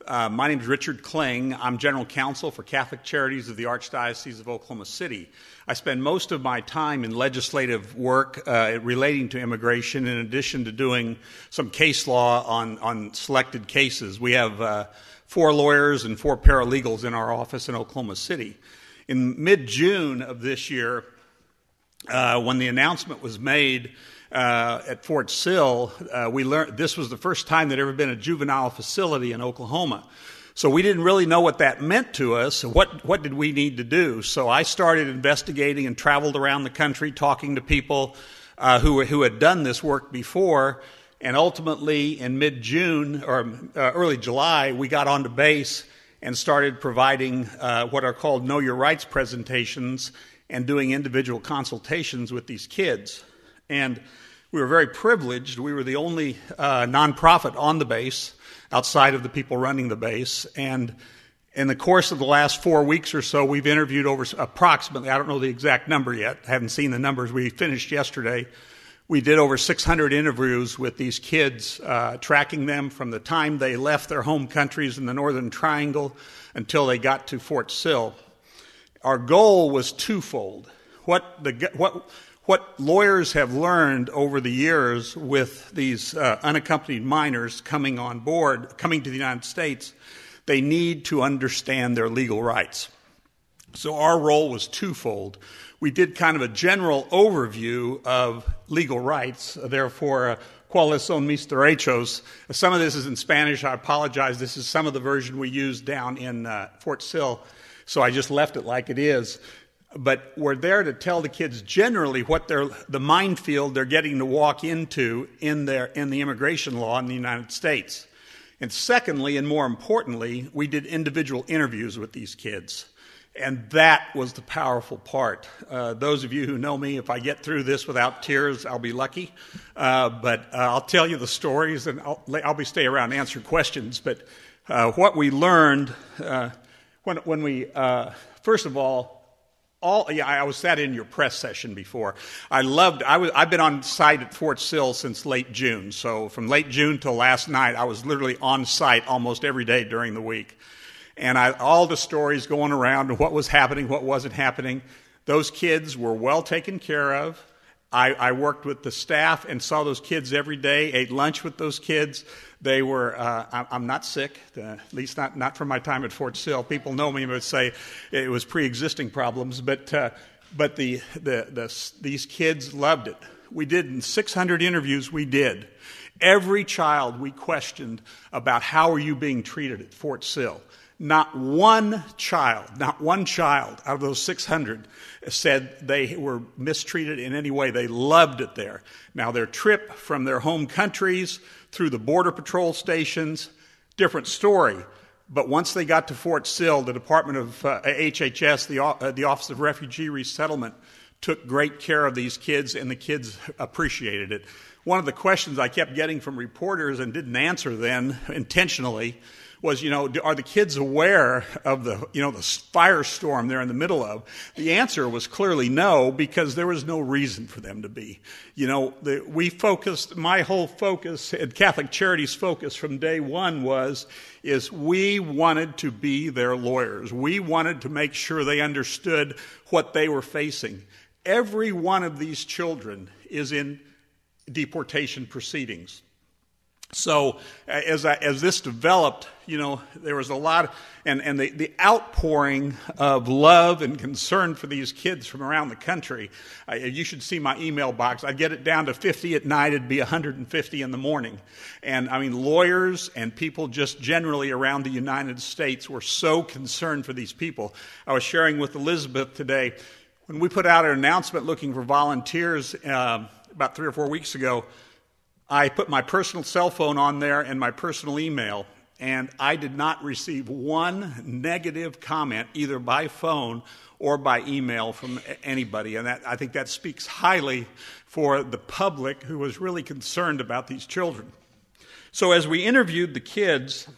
My name is Richard Kling. I'm General Counsel for Catholic Charities of the Archdiocese of Oklahoma City. I spend most of my time in legislative work relating to immigration, in addition to doing some case law on selected cases. We have 4 lawyers and 4 paralegals in our office in Oklahoma City. In mid-June of this year, when the announcement was made at Fort Sill, we learned this was the first time there'd ever been a juvenile facility in Oklahoma. So we didn't really know what that meant to us. What did we need to do? So I started investigating and traveled around the country talking to people who had done this work before. And ultimately, in mid-June or early July, we got onto base and started providing what are called Know Your Rights presentations and doing individual consultations with these kids. And we were very privileged. We were the only nonprofit on the base outside of the people running the base. And in the course of the last 4 weeks or so, we've interviewed over approximately, I don't know the exact number yet, haven't seen the numbers. We finished yesterday. We did over 600 interviews with these kids, tracking them from the time they left their home countries in the Northern Triangle until they got to Fort Sill. Our goal was twofold. What lawyers have learned over the years with these unaccompanied minors coming on board, coming to the United States, they need to understand their legal rights. So our role was twofold. We did kind of a general overview of legal rights, therefore, ¿cuáles son mis derechos? Some of this is in Spanish. I apologize. This is some of the version we used down in Fort Sill, so I just left it like it is. But we're there to tell the kids generally what the minefield they're getting to walk into in the immigration law in the United States. And secondly, and more importantly, we did individual interviews with these kids. And that was the powerful part. Those of you who know me, if I get through this without tears, I'll be lucky. But I'll tell you the stories, and I'll stay around to answer questions. But what we learned when we, first of all, I was sat in your press session before. I've been on site at Fort Sill since late June. So from late June till last night, I was literally on site almost every day during the week. And all the stories going around, what was happening, what wasn't happening. Those kids were well taken care of. I worked with the staff and saw those kids every day, ate lunch with those kids. They were, I'm not sick, at least not from my time at Fort Sill. People know me and would say it was pre-existing problems, but these kids loved it. We did 600 interviews. We did. Every child we questioned about how are you being treated at Fort Sill. Not one child out of those 600 said they were mistreated in any way. They loved it there. Now, their trip from their home countries through the Border Patrol stations, different story. But once they got to Fort Sill, the Department of HHS, the Office of Refugee Resettlement, took great care of these kids, and the kids appreciated it. One of the questions I kept getting from reporters and didn't answer then intentionally was, are the kids aware of the firestorm they're in the middle of? The answer was clearly no, because there was no reason for them to be. My whole focus, and Catholic Charities' focus from day one is we wanted to be their lawyers. We wanted to make sure they understood what they were facing. Every one of these children is in deportation proceedings. So as this developed, there was a lot, and the outpouring of love and concern for these kids from around the country. You should see my email box. I'd get it down to 50 at night. It'd be 150 in the morning. And lawyers and people just generally around the United States were so concerned for these people. I was sharing with Elizabeth today, when we put out an announcement looking for volunteers about 3 or 4 weeks ago, I put my personal cell phone on there and my personal email, and I did not receive one negative comment either by phone or by email from anybody. And I think that speaks highly for the public who was really concerned about these children. So as we interviewed the kids,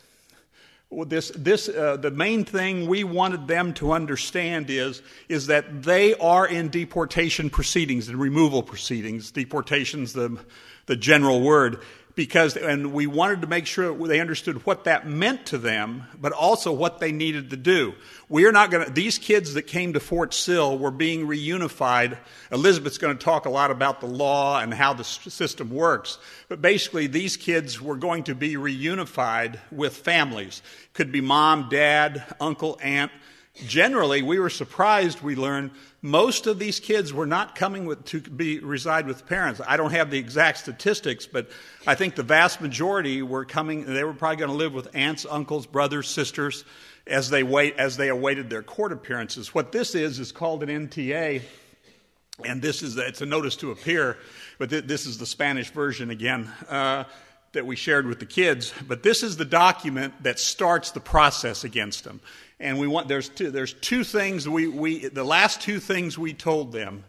the main thing we wanted them to understand is that they are in deportation proceedings and removal proceedings. Deportation's the general word, and we wanted to make sure they understood what that meant to them, but also what they needed to do. These kids that came to Fort Sill were being reunified. Elizabeth's going to talk a lot about the law and how the system works. But basically, these kids were going to be reunified with families. Could be mom, dad, uncle, aunt. Generally, we were surprised, we learned, most of these kids were not coming to reside with parents. I don't have the exact statistics, but I think the vast majority were coming. They were probably going to live with aunts, uncles, brothers, sisters as they awaited their court appearances. What this is called an NTA, and it's a notice to appear, but this is the Spanish version again that we shared with the kids. But this is the document that starts the process against them. And there's two things the last two things we told them.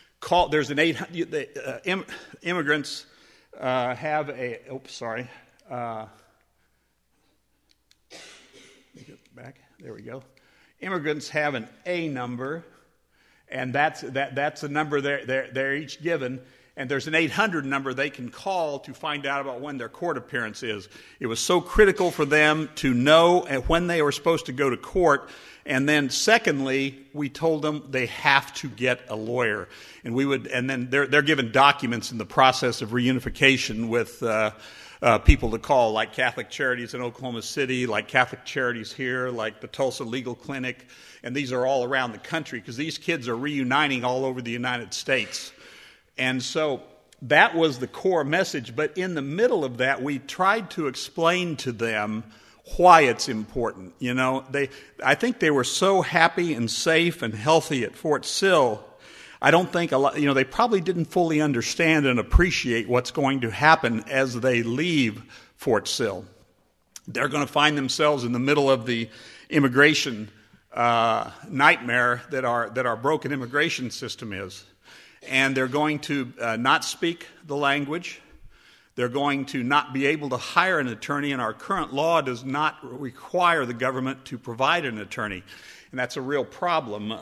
Immigrants have a. Oops, sorry. Let me get back. There we go. Immigrants have an A number, and that's a number they're each given. And there's an 800 number they can call to find out about when their court appearance is. It was so critical for them to know when they were supposed to go to court. And then secondly, we told them they have to get a lawyer. And then they're given documents in the process of reunification with people to call, like Catholic Charities in Oklahoma City, like Catholic Charities here, like the Tulsa Legal Clinic. And these are all around the country because these kids are reuniting all over the United States. And so that was the core message. But in the middle of that, we tried to explain to them why it's important. I think they were so happy and safe and healthy at Fort Sill. I don't think they probably didn't fully understand and appreciate what's going to happen as they leave Fort Sill. They're going to find themselves in the middle of the immigration nightmare that our broken immigration system is. And they're going to not speak the language. They're going to not be able to hire an attorney, and our current law does not require the government to provide an attorney. And that's a real problem.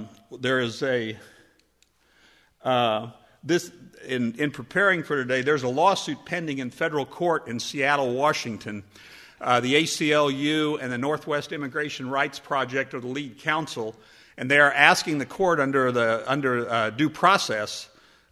In preparing for today, there's a lawsuit pending in federal court in Seattle, Washington. The ACLU and the Northwest Immigration Rights Project are the lead counsel. And they are asking the court under due process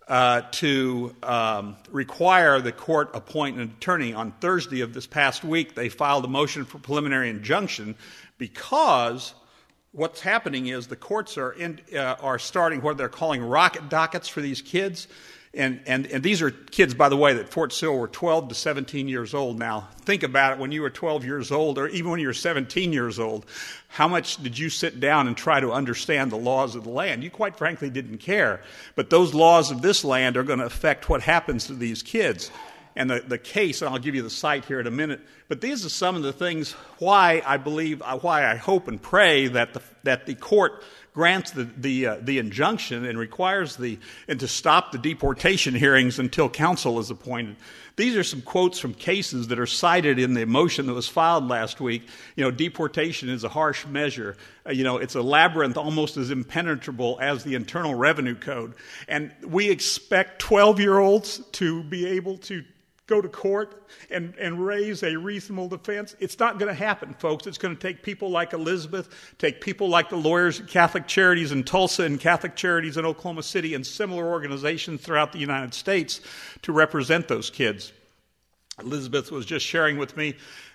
to require the court appoint an attorney. On Thursday of this past week, they filed a motion for preliminary injunction because what's happening is the courts are starting what they're calling rocket dockets for these kids. And these are kids, by the way, that Fort Sill were 12 to 17 years old now. Think about it, when you were 12 years old, or even when you were 17 years old, how much did you sit down and try to understand the laws of the land? You quite frankly didn't care. But those laws of this land are going to affect what happens to these kids. And the case, and I'll give you the site here in a minute, but these are some of the things why I hope and pray that the court grants the injunction and requires and to stop the deportation hearings until counsel is appointed. These are some quotes from cases that are cited in the motion that was filed last week. Deportation is a harsh measure. It's a labyrinth almost as impenetrable as the Internal Revenue Code. And we expect 12-year-olds to be able to go to court and raise a reasonable defense. It's not going to happen, folks. It's going to take people like Elizabeth, take people like the lawyers at Catholic Charities in Tulsa and Catholic Charities in Oklahoma City and similar organizations throughout the United States to represent those kids. Elizabeth was just sharing with me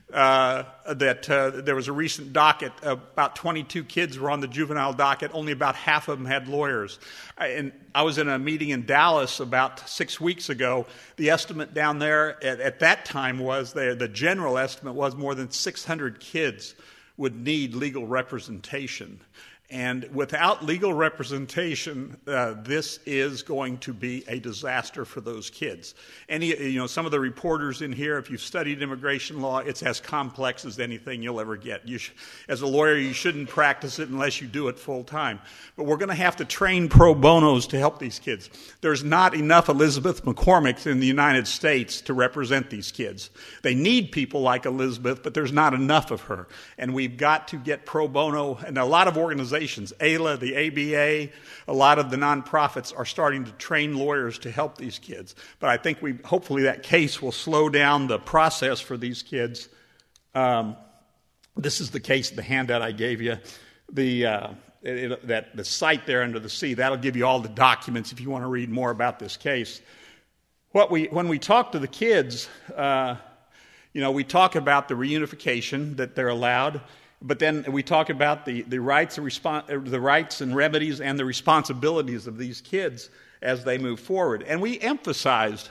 that there was a recent docket. About 22 kids were on the juvenile docket. Only about half of them had lawyers. And I was in a meeting in Dallas about 6 weeks ago. The estimate down there at that time was the general estimate was more than 600 kids would need legal representation. And without legal representation, this is going to be a disaster for those kids. Some of the reporters in here, if you've studied immigration law, it's as complex as anything you'll ever get. As a lawyer, you shouldn't practice it unless you do it full time. But we're going to have to train pro bonos to help these kids. There's not enough Elizabeth McCormicks in the United States to represent these kids. They need people like Elizabeth, but there's not enough of her. And we've got to get pro bono, and a lot of organizations organizations. ALA, the ABA, a lot of the nonprofits are starting to train lawyers to help these kids. But I think hopefully that case will slow down the process for these kids. This is the case, the handout I gave you. The site there under the sea, that'll give you all the documents if you want to read more about this case. When we talk to the kids, we talk about the reunification that they're allowed, but then we talk about the rights and remedies and the responsibilities of these kids as they move forward. And we emphasized,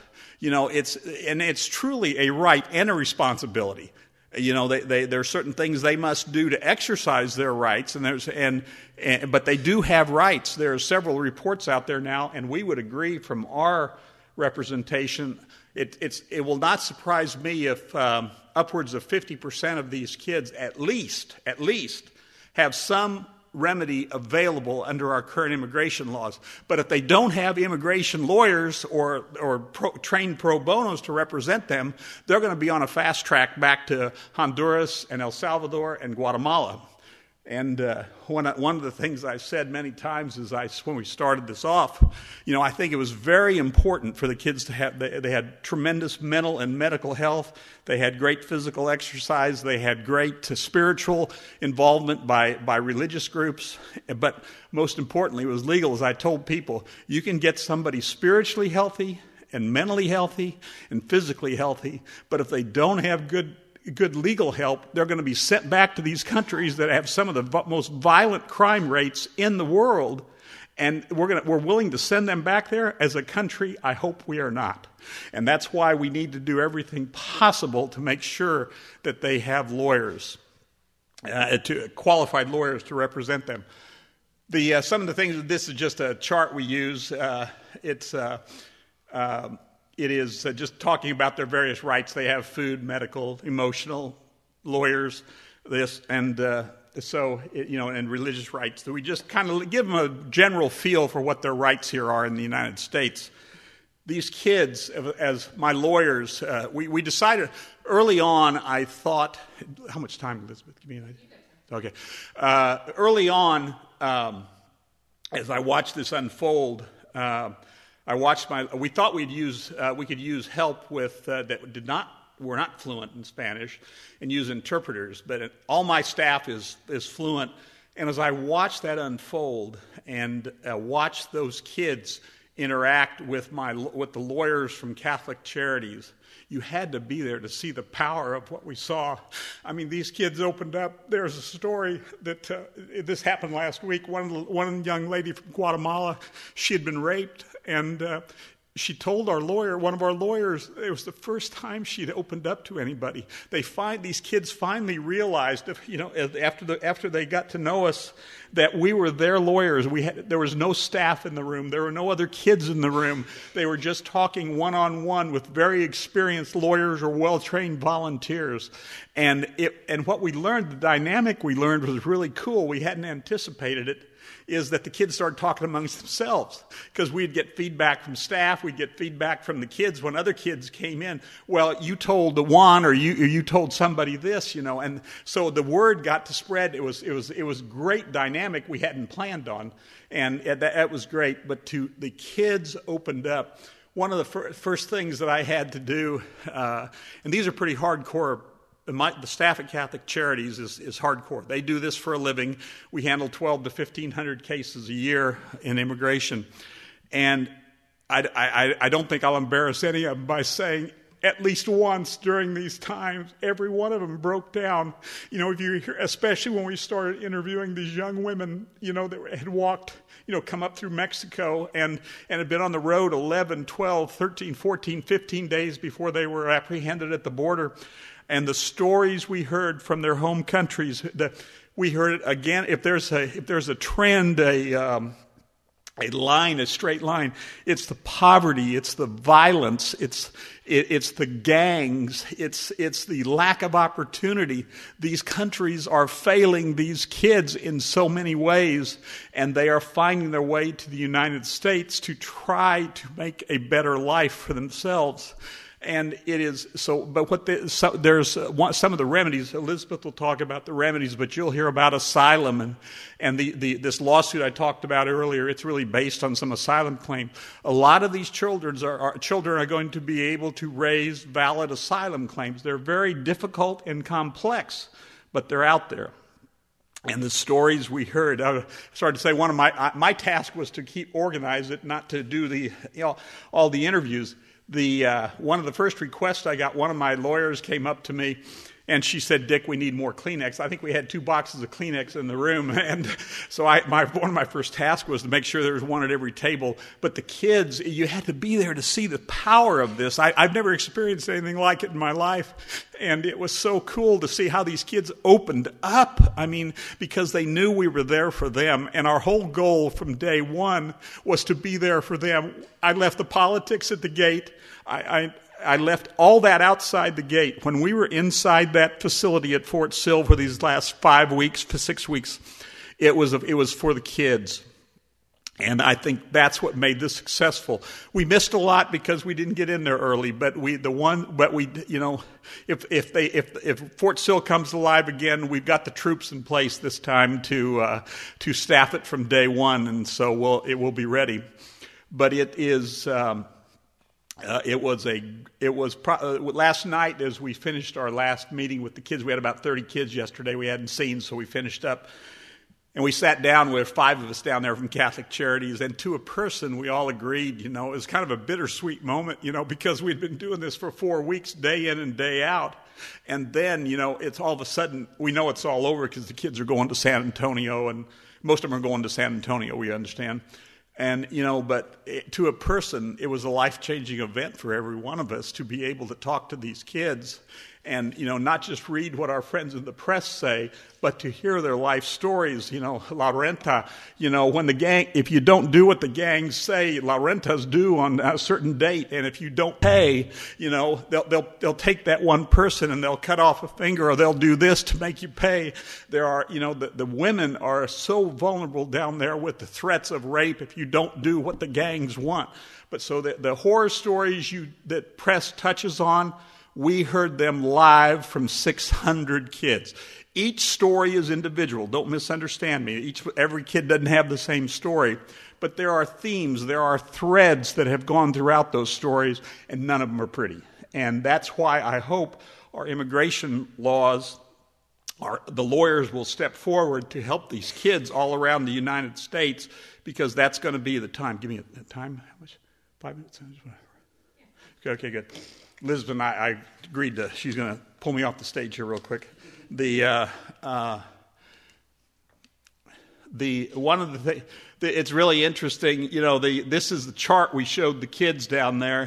it's truly a right and a responsibility. There are certain things they must do to exercise their rights, but they do have rights. There are several reports out there now, and we would agree from our representation. It will not surprise me if upwards of 50% of these kids at least have some remedy available under our current immigration laws. But if they don't have immigration lawyers or trained pro bonos to represent them, they're going to be on a fast track back to Honduras and El Salvador and Guatemala. And one of the things I've said many times is when we started this off, I think it was very important for the kids to have, they had tremendous mental and medical health. They had great physical exercise. They had great spiritual involvement by religious groups. But most importantly, it was legal. As I told people, you can get somebody spiritually healthy and mentally healthy and physically healthy, but if they don't have good legal help, they're going to be sent back to these countries that have some of the most violent crime rates in the world, and we're willing to send them back there. As a country, I hope we are not. And that's why we need to do everything possible to make sure that they have lawyers, qualified lawyers to represent them. Some of the things, this is just a chart we use. It is just talking about their various rights. They have food, medical, emotional, lawyers, and religious rights. So we just kind of give them a general feel for what their rights here are in the United States. These kids, as my lawyers, we decided early on, I thought, how much time, Elizabeth? Give me an idea. Okay. Early on, as I watched this unfold, we thought we could use help with that were not fluent in Spanish, and use interpreters. But all my staff is fluent, and as I watched that unfold and watched those kids interact with the lawyers from Catholic Charities, you had to be there to see the power of what we saw. I mean, these kids opened up. There's a story that this happened last week. One young lady from Guatemala, she had been raped, and she told one of our lawyers, it was the first time she'd opened up to anybody. These kids finally realized, after they got to know us, that we were their lawyers. There was no staff in the room. There were no other kids in the room. They were just talking one-on-one with very experienced lawyers or well-trained volunteers. And what we learned, the dynamic we learned was really cool. We hadn't anticipated it. Is that the kids started talking amongst themselves, because we'd get feedback from staff, we'd get feedback from the kids when other kids came in. Well, you told Juan, or you told somebody this, and so the word got to spread. It was great dynamic we hadn't planned on, and that was great. But the kids opened up. One of the first things that I had to do, and these are pretty hardcore. The staff at Catholic Charities is hardcore. They do this for a living. We handle 1,200 to 1,500 cases a year in immigration. And I don't think I'll embarrass any of them by saying at least once during these times, every one of them broke down. If you hear, especially when we started interviewing these young women, that had walked, come up through Mexico and had been on the road 11, 12, 13, 14, 15 days before they were apprehended at the border. And the stories we heard from their home countries, we heard it again. If there's a trend, a straight line, it's the poverty, it's the violence, it's the gangs, it's the lack of opportunity. These countries are failing these kids in so many ways, and they are finding their way to the United States to try to make a better life for themselves. And it is so, but there's some of the remedies. Elizabeth will talk about the remedies, but you'll hear about asylum and this lawsuit I talked about earlier. It's really based on some asylum claim. A lot of these children are going to be able to raise valid asylum claims. They're very difficult and complex, but they're out there. And the stories we heard, I started to say one of my task was to organize it, not to do all the interviews. One of the first requests I got, one of my lawyers came up to me and she said, "Dick, we need more Kleenex." I think we had 2 boxes of Kleenex in the room. And so one of my first tasks was to make sure there was one at every table. But the kids, you had to be there to see the power of this. I've never experienced anything like it in my life. And it was so cool to see how these kids opened up. I mean, because they knew we were there for them. And our whole goal from day one was to be there for them. I left the politics at the gate. I left all that outside the gate. When we were inside that facility at Fort Sill for these last 5 weeks to 6 weeks, it was for the kids. And I think that's what made this successful. We missed a lot because we didn't get in there early, but if Fort Sill comes alive again, we've got the troops in place this time to staff it from day one, and so it will be ready. But it is. Last night as we finished our last meeting with the kids, we had about 30 kids yesterday we hadn't seen, so we finished up. And we sat down with 5 of us down there from Catholic Charities, and to a person we all agreed, it was kind of a bittersweet moment, because we'd been doing this for 4 weeks, day in and day out. And then, it's all of a sudden, we know it's all over because the kids are going to San Antonio, and most of them are going to San Antonio, we understand. And, but to a person, it was a life-changing event for every one of us to be able to talk to these kids and, not just read what our friends in the press say, but to hear their life stories. La Renta, when the gang, if you don't do what the gangs say, La Renta's due on a certain date, and if you don't pay, they'll take that one person and they'll cut off a finger, or they'll do this to make you pay. There are, the women are so vulnerable down there with the threats of rape if you don't do what the gangs want. But so the horror stories that press touches on, we heard them live from 600 kids. Each story is individual. Don't misunderstand me. Every kid doesn't have the same story. But there are themes, there are threads that have gone throughout those stories, and none of them are pretty. And that's why I hope our immigration laws, the lawyers will step forward to help these kids all around the United States, because that's going to be the time. Give me a time. How much? 5 minutes? Okay, good. Elizabeth and I agreed she's going to pull me off the stage here real quick. It's really interesting. This is the chart we showed the kids down there,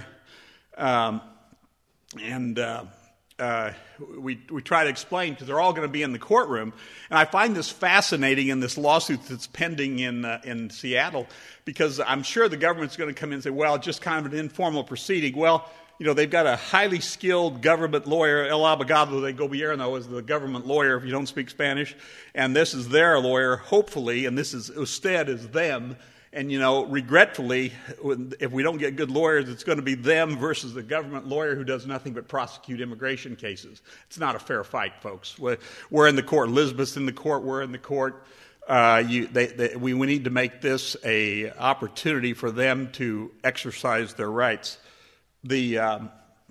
we try to explain, because they're all going to be in the courtroom. And I find this fascinating in this lawsuit that's pending in Seattle, because I'm sure the government's going to come in and say, well, just kind of an informal proceeding. Well, they've got a highly skilled government lawyer. El Abogado de Gobierno is the government lawyer if you don't speak Spanish. And this is their lawyer, hopefully, and this is usted is them. And, regretfully, if we don't get good lawyers, it's going to be them versus the government lawyer who does nothing but prosecute immigration cases. It's not a fair fight, folks. We're in the court. Elizabeth's in the court. We're in the court. We need to make this a opportunity for them to exercise their rights. I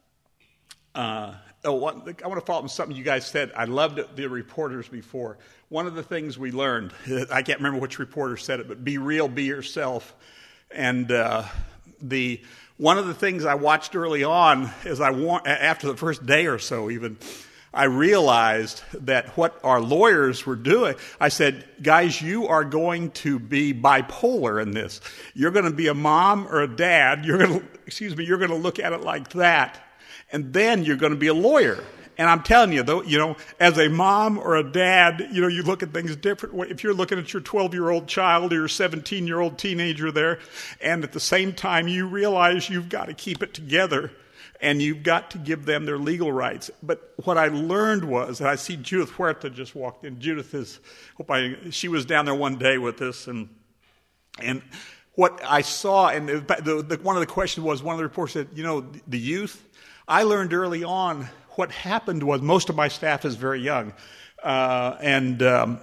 want to follow up on something you guys said. I loved the reporters before. One of the things we learned, I can't remember which reporter said it, but be real, be yourself. And one of the things I watched early on, after the first day or so even, I realized that what our lawyers were doing, I said, guys, you are going to be bipolar in this. You're going to be a mom or a dad. You're going to look at it like that. And then you're going to be a lawyer. And I'm telling you, though, as a mom or a dad, you look at things different. If you're looking at your 12-year-old child or your 17-year-old teenager there, and at the same time you realize you've got to keep it together, and you've got to give them their legal rights. But what I learned was, and I see Judith Huerta just walked in. Judith she was down there one day with us, and what I saw, and one of the questions was, one of the reporters said, the youth, I learned early on what happened was most of my staff is very young, and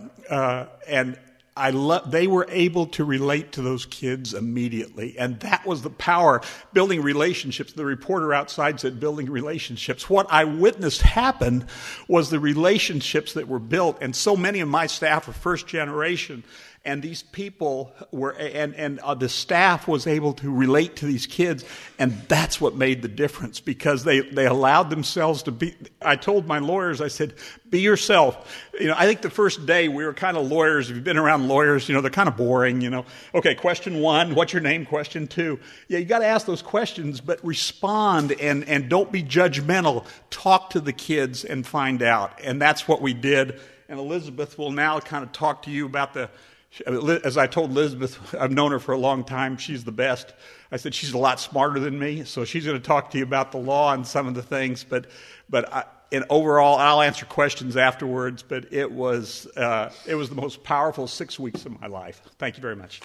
they were able to relate to those kids immediately, and that was the power, building relationships. The reporter outside said building relationships. What I witnessed happen was the relationships that were built, and so many of my staff are first generation, and these people were, the staff was able to relate to these kids, and that's what made the difference, because they allowed themselves to be. I told my lawyers, I said, be yourself. I think the first day we were kind of lawyers. If you've been around lawyers, they're kind of boring, Okay, question 1, what's your name? Question 2. Yeah, you got to ask those questions, but respond and don't be judgmental. Talk to the kids and find out. And that's what we did. And Elizabeth will now kind of talk to you about as I told Elizabeth, I've known her for a long time. She's the best. I said she's a lot smarter than me, so she's going to talk to you about the law and some of the things. But overall, I'll answer questions afterwards. But it was the most powerful 6 weeks of my life. Thank you very much.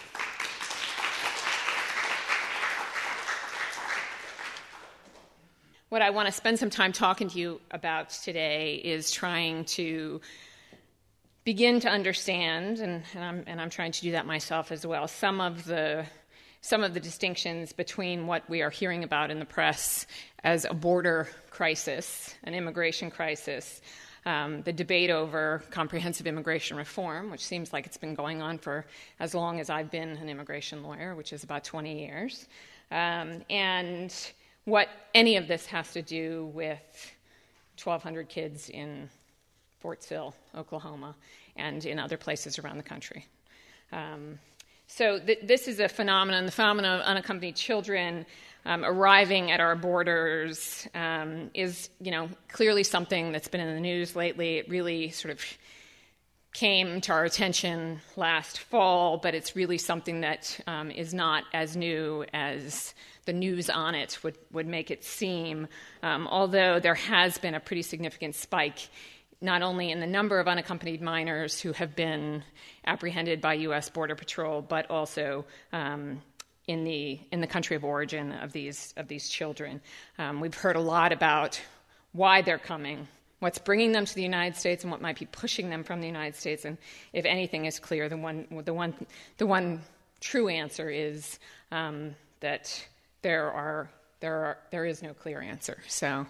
What I want to spend some time talking to you about today is trying to begin to understand, and I'm trying to do that myself as well, some of the distinctions between what we are hearing about in the press as a border crisis, an immigration crisis, the debate over comprehensive immigration reform, which seems like it's been going on for as long as I've been an immigration lawyer, which is about 20 years, and what any of this has to do with 1,200 kids in Fortsville, Oklahoma, and in other places around the country. So this is a phenomenon. The phenomenon of unaccompanied children arriving at our borders is, clearly something that's been in the news lately. It really sort of came to our attention last fall, but it's really something that is not as new as the news on it would make it seem, although there has been a pretty significant spike not only in the number of unaccompanied minors who have been apprehended by U.S. Border Patrol, but also in the country of origin of these children. We've heard a lot about why they're coming, what's bringing them to the United States, and what might be pushing them from the United States. And if anything is clear, the one true answer is that there is no clear answer. So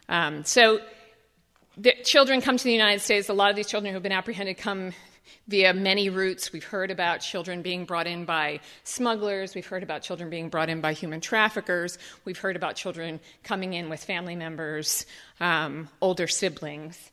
the children come to the United States. A lot of these children who have been apprehended come via many routes. We've heard about children being brought in by smugglers. We've heard about children being brought in by human traffickers. We've heard about children coming in with family members, older siblings.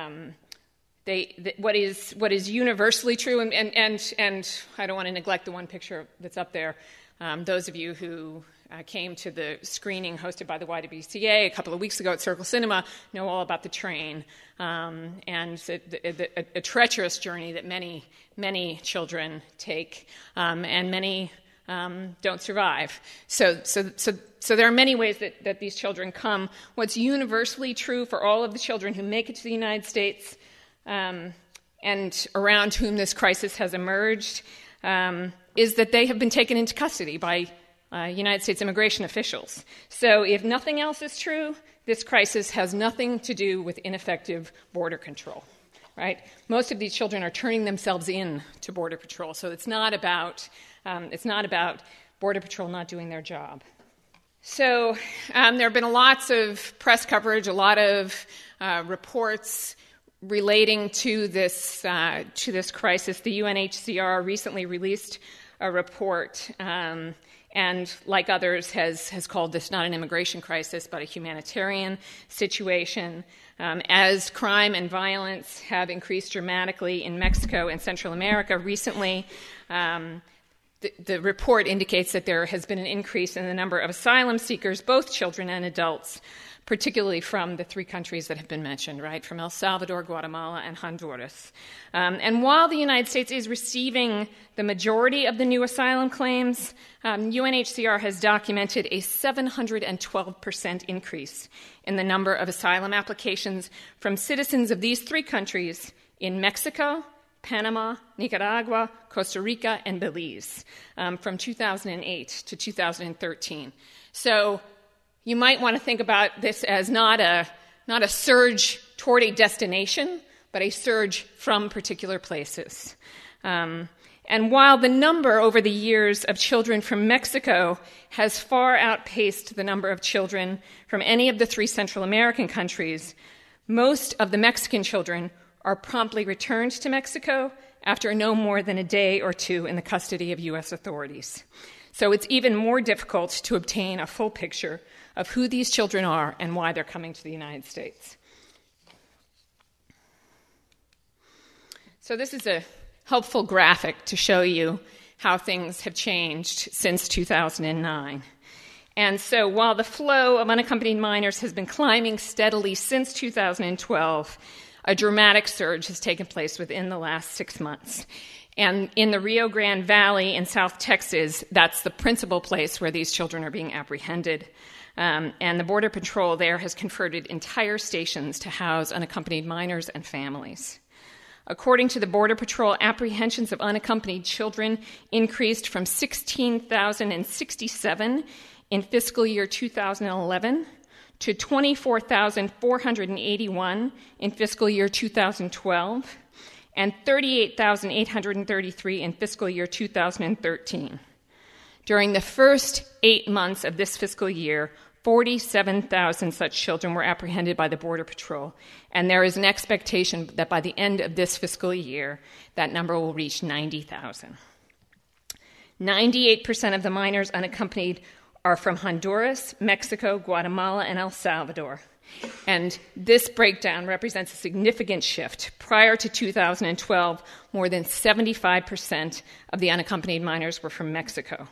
What is universally true, and I don't want to neglect the one picture that's up there. Those of you who came to the screening hosted by the YWCA a couple of weeks ago at Circle Cinema know all about the train and a treacherous journey that many, many children take, and many don't survive. So there are many ways that these children come. What's universally true for all of the children who make it to the United States and around whom this crisis has emerged is that they have been taken into custody by United States immigration officials. So if nothing else is true, this crisis has nothing to do with ineffective border control, right? Most of these children are turning themselves in to Border Patrol, so it's not about Border Patrol not doing their job. So there have been lots of press coverage, a lot of reports relating to this crisis. The UNHCR recently released a report and like others has called this not an immigration crisis but a humanitarian situation. As crime and violence have increased dramatically in Mexico and Central America recently, the report indicates that there has been an increase in the number of asylum seekers, both children and adults, particularly from the three countries that have been mentioned, right, from El Salvador, Guatemala, and Honduras. And while the United States is receiving the majority of the new asylum claims, UNHCR has documented a 712% increase in the number of asylum applications from citizens of these three countries in Mexico, Panama, Nicaragua, Costa Rica, and Belize from 2008 to 2013. So you might want to think about this as not a surge toward a destination, but a surge from particular places. And while the number over the years of children from Mexico has far outpaced the number of children from any of the 3 Central American countries, most of the Mexican children are promptly returned to Mexico after no more than a day or 2 in the custody of U.S. authorities. So it's even more difficult to obtain a full picture of who these children are and why they're coming to the United States. So this is a helpful graphic to show you how things have changed since 2009. And so while the flow of unaccompanied minors has been climbing steadily since 2012, a dramatic surge has taken place within the last 6 months. And in the Rio Grande Valley in South Texas, that's the principal place where these children are being apprehended. And the Border Patrol there has converted entire stations to house unaccompanied minors and families. According to the Border Patrol, apprehensions of unaccompanied children increased from 16,067 in fiscal year 2011 to 24,481 in fiscal year 2012 and 38,833 in fiscal year 2013. During the first 8 months of this fiscal year, 47,000 such children were apprehended by the Border Patrol, and there is an expectation that by the end of this fiscal year, that number will reach 90,000. 98% of the minors unaccompanied are from Honduras, Mexico, Guatemala, and El Salvador. And this breakdown represents a significant shift. Prior to 2012, more than 75% of the unaccompanied minors were from Mexico.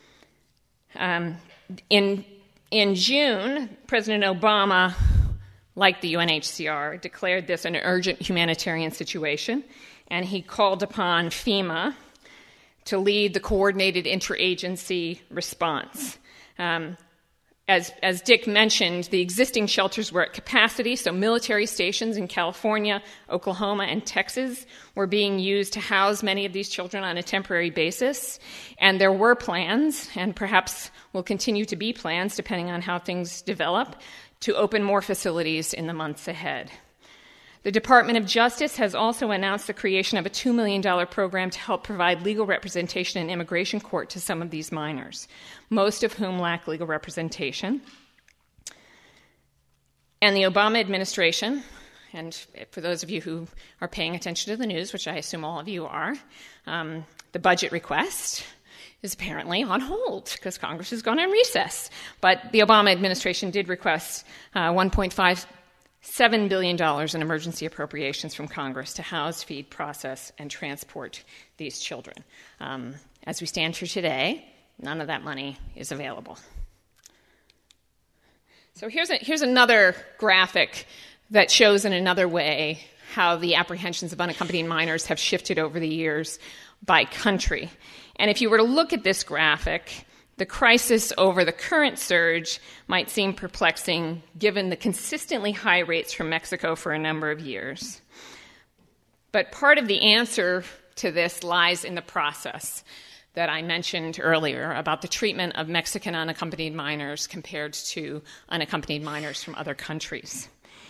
In June, President Obama, like the UNHCR, declared this an urgent humanitarian situation, and he called upon FEMA to lead the coordinated interagency response. As Dick mentioned, the existing shelters were at capacity, so military stations in California, Oklahoma, and Texas were being used to house many of these children on a temporary basis. And there were plans, and perhaps will continue to be plans, depending on how things develop, to open more facilities in the months ahead. The Department of Justice has also announced the creation of a $2 million program to help provide legal representation in immigration court to some of these minors, most of whom lack legal representation. And the Obama administration, and for those of you who are paying attention to the news, which I assume all of you are, the budget request is apparently on hold because Congress has gone in recess. But the Obama administration did request $1.57 billion in emergency appropriations from Congress to house, feed, process, and transport these children. As we stand here today, none of that money is available. So here's another graphic that shows in another way how the apprehensions of unaccompanied minors have shifted over the years by country. And if you were to look at this graphic, the crisis over the current surge might seem perplexing given the consistently high rates from Mexico for a number of years. But part of the answer to this lies in the process that I mentioned earlier about the treatment of Mexican unaccompanied minors compared to unaccompanied minors from other countries.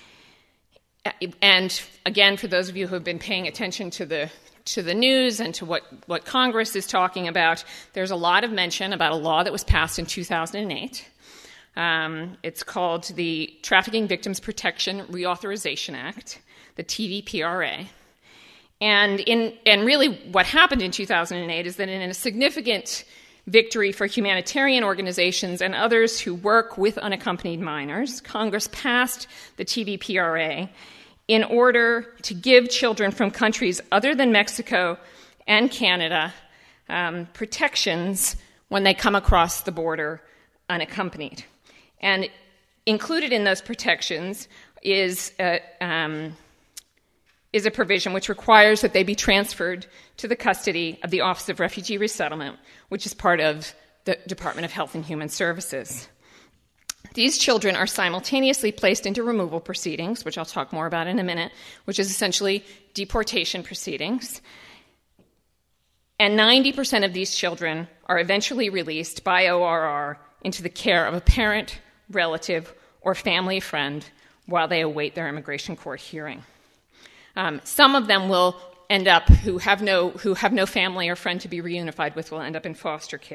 And again, for those of you who have been paying attention to the news and to what Congress is talking about, there's a lot of mention about a law that was passed in 2008. It's called the Trafficking Victims Protection Reauthorization Act, the TVPRA. And really what happened in 2008 is that in a significant victory for humanitarian organizations and others who work with unaccompanied minors, Congress passed the TVPRA in order to give children from countries other than Mexico and Canada protections when they come across the border unaccompanied. And included in those protections is a provision which requires that they be transferred to the custody of the Office of Refugee Resettlement, which is part of the Department of Health and Human Services. These children are simultaneously placed into removal proceedings, which I'll talk more about in a minute, which is essentially deportation proceedings. And 90% of these children are eventually released by ORR into the care of a parent, relative, or family friend while they await their immigration court hearing. Some of them will end up, who have no family or friend to be reunified with, will end up in foster care.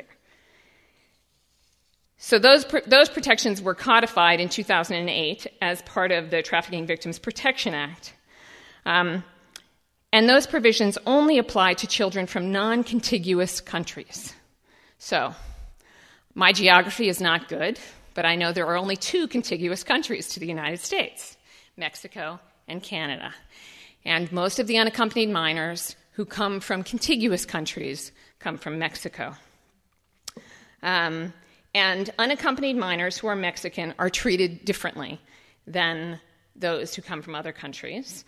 So those protections were codified in 2008 as part of the Trafficking Victims Protection Act. And those provisions only apply to children from non-contiguous countries. So my geography is not good, but I know there are only 2 contiguous countries to the United States, Mexico and Canada. And most of the unaccompanied minors who come from contiguous countries come from Mexico. And unaccompanied minors who are Mexican are treated differently than those who come from other countries.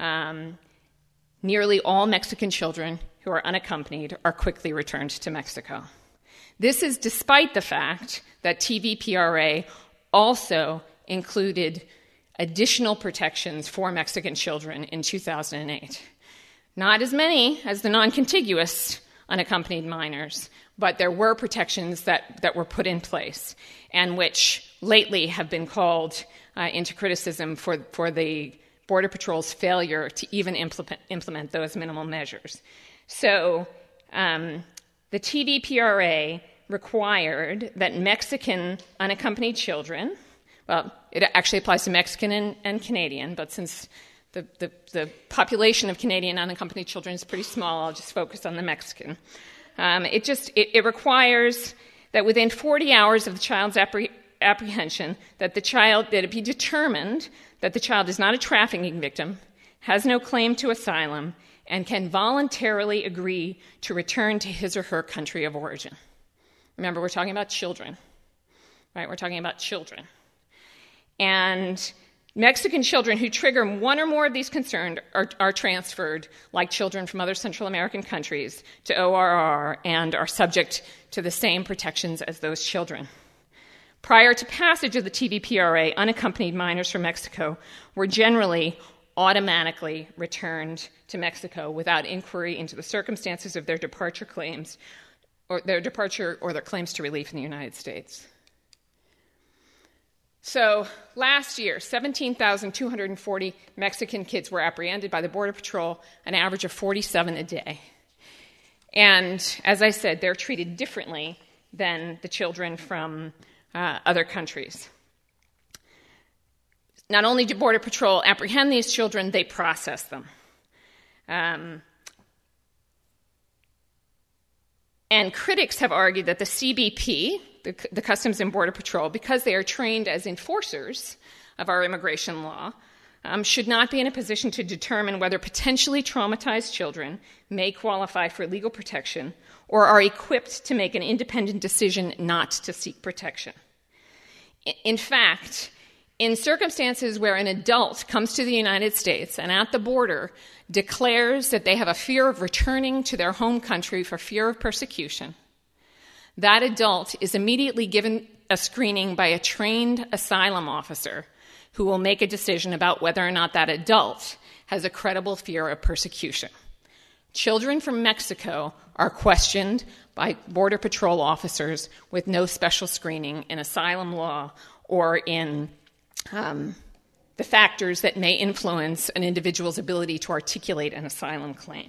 Nearly all Mexican children who are unaccompanied are quickly returned to Mexico. This is despite the fact that TVPRA also included additional protections for Mexican children in 2008. Not as many as the non-contiguous unaccompanied minors, but there were protections that were put in place and which lately have been called into criticism for the Border Patrol's failure to even implement those minimal measures. So the TVPRA required that Mexican unaccompanied children, well, it actually applies to Mexican and Canadian, but since the population of Canadian unaccompanied children is pretty small, I'll just focus on the Mexican. It requires that within 40 hours of the child's apprehension, that it be determined that the child is not a trafficking victim, has no claim to asylum, and can voluntarily agree to return to his or her country of origin. Remember, we're talking about children, right? We're talking about children. And Mexican children who trigger one or more of these concerns are transferred, like children from other Central American countries, to ORR and are subject to the same protections as those children. Prior to passage of the TVPRA, unaccompanied minors from Mexico were generally automatically returned to Mexico without inquiry into the circumstances of their departure claims, or their claims to relief in the United States. So last year, 17,240 Mexican kids were apprehended by the Border Patrol, an average of 47 a day. And as I said, they're treated differently than the children from other countries. Not only do Border Patrol apprehend these children, they process them. And critics have argued that the CBP, the Customs and Border Patrol, because they are trained as enforcers of our immigration law, should not be in a position to determine whether potentially traumatized children may qualify for legal protection or are equipped to make an independent decision not to seek protection. In fact, in circumstances where an adult comes to the United States and at the border declares that they have a fear of returning to their home country for fear of persecution, that adult is immediately given a screening by a trained asylum officer who will make a decision about whether or not that adult has a credible fear of persecution. Children from Mexico are questioned by Border Patrol officers with no special screening in asylum law or in the factors that may influence an individual's ability to articulate an asylum claim.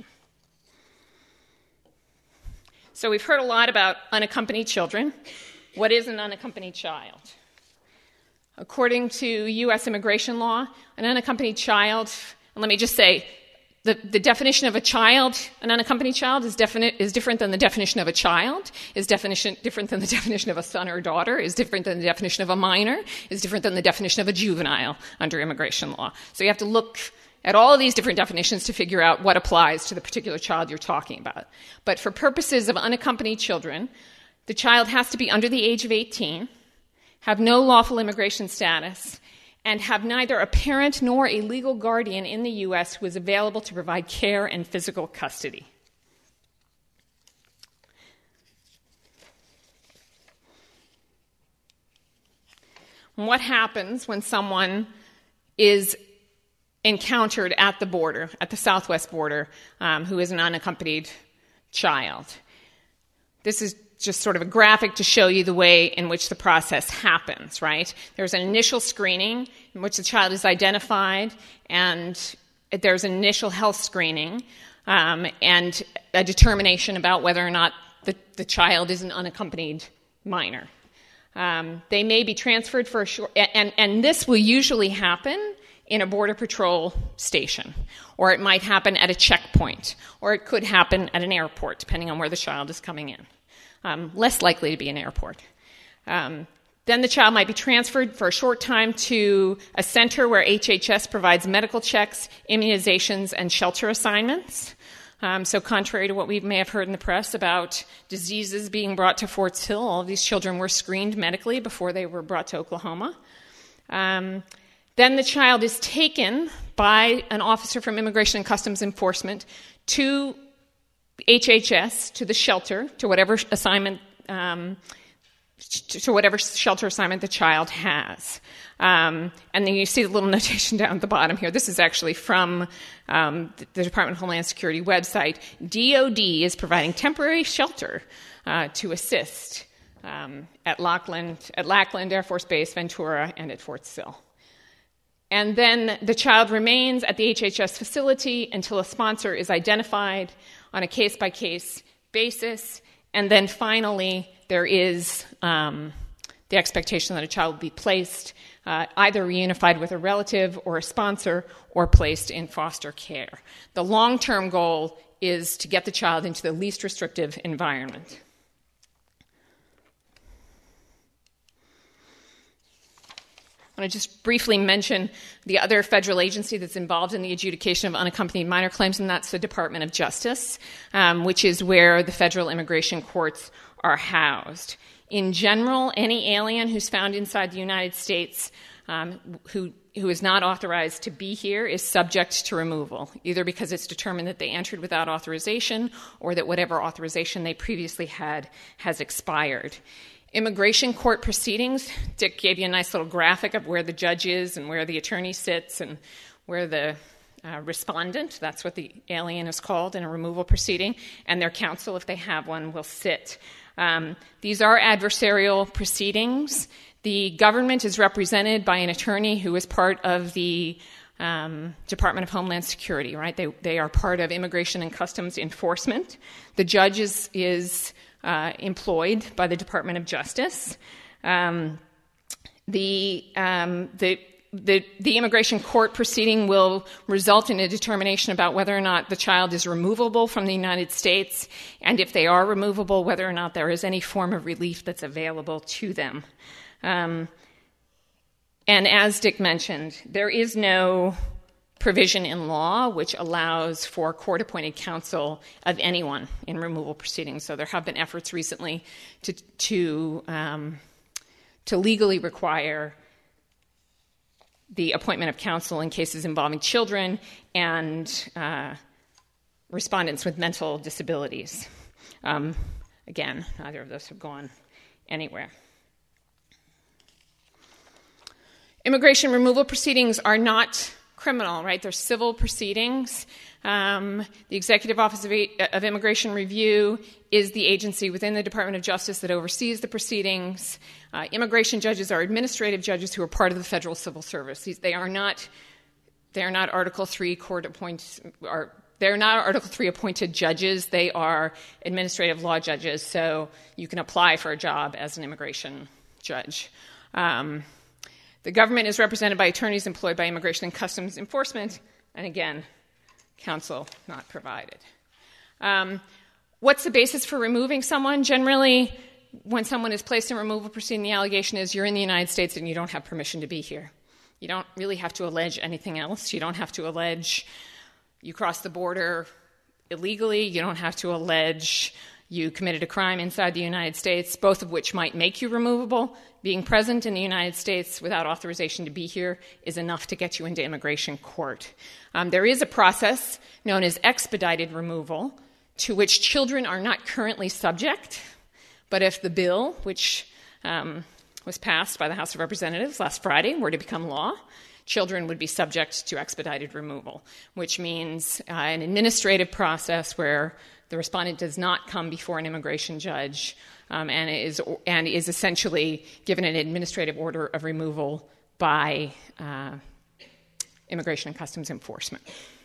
So we've heard a lot about unaccompanied children. What is an unaccompanied child? According to U.S. immigration law, an unaccompanied child, and let me just say, the definition of a child, an unaccompanied child, is different than the definition of a child, is different than the definition of a son or daughter, is different than the definition of a minor, is different than the definition of a juvenile under immigration law. So you have to look at all of these different definitions to figure out what applies to the particular child you're talking about. But for purposes of unaccompanied children, the child has to be under the age of 18, have no lawful immigration status, and have neither a parent nor a legal guardian in the U.S. who is available to provide care and physical custody. What happens when someone is encountered at the border, at the southwest border, who is an unaccompanied child? this is just sort of a graphic to show you the way in which the process happens, right? There's an initial screening in which the child is identified, and there's an initial health screening and a determination about whether or not the child is an unaccompanied minor. They may be transferred for a short, and this will usually happen in a Border Patrol station, or it might happen at a checkpoint, or it could happen at an airport, depending on where the child is coming in. Less likely to be an airport. Then the child might be transferred for a short time to a center where HHS provides medical checks, immunizations, and shelter assignments. So contrary to what we may have heard in the press about diseases being brought to Fort Sill, all of these children were screened medically before they were brought to Oklahoma. Then the child is taken by an officer from Immigration and Customs Enforcement to HHS, to the shelter, to whatever assignment, to whatever shelter assignment the child has. And then you see the little notation down at the bottom here. This is actually from the Department of Homeland Security website. DOD is providing temporary shelter to assist at Lackland Air Force Base, Ventura, and at Fort Sill. And then the child remains at the HHS facility until a sponsor is identified on a case-by-case basis. And then finally, there is the expectation that a child will be placed either reunified with a relative or a sponsor or placed in foster care. The long-term goal is to get the child into the least restrictive environment. I want to just briefly mention the other federal agency that's involved in the adjudication of unaccompanied minor claims, and that's the Department of Justice, which is where the federal immigration courts are housed. In general, any alien who's found inside the United States who is not authorized to be here is subject to removal, either because it's determined that they entered without authorization or that whatever authorization they previously had has expired. Immigration court proceedings, Dick gave you a nice little graphic of where the judge is and where the attorney sits and where the respondent, that's what the alien is called in a removal proceeding, and their counsel, if they have one, will sit. These are adversarial proceedings. The government is represented by an attorney who is part of the Department of Homeland Security, right? They are part of Immigration and Customs Enforcement. The judge is employed by the Department of Justice. The immigration court proceeding will result in a determination about whether or not the child is removable from the United States, and if they are removable, whether or not there is any form of relief that's available to them. And as Dick mentioned, there is no provision in law which allows for court-appointed counsel of anyone in removal proceedings. So there have been efforts recently to legally require the appointment of counsel in cases involving children and respondents with mental disabilities. Again, neither of those have gone anywhere. Immigration removal proceedings are not criminal, right? They're civil proceedings. The Executive Office of Immigration Review is the agency within the Department of Justice that oversees the proceedings. Immigration judges are administrative judges who are part of the Federal Civil Service. They are not Article III they're not Article III appointed judges. They are administrative law judges, so you can apply for a job as an immigration judge. The government is represented by attorneys employed by Immigration and Customs Enforcement, and again, counsel not provided. What's the basis for removing someone? Generally, when someone is placed in removal proceeding, the allegation is you're in the United States and you don't have permission to be here. You don't really have to allege anything else. You don't have to allege you crossed the border illegally. You don't have to allege you committed a crime inside the United States, both of which might make you removable. Being present in the United States without authorization to be here is enough to get you into immigration court. There is a process known as expedited removal to which children are not currently subject, but if the bill, which was passed by the House of Representatives last Friday, were to become law, children would be subject to expedited removal, which means an administrative process where the respondent does not come before an immigration judge and is essentially given an administrative order of removal by Immigration and Customs Enforcement.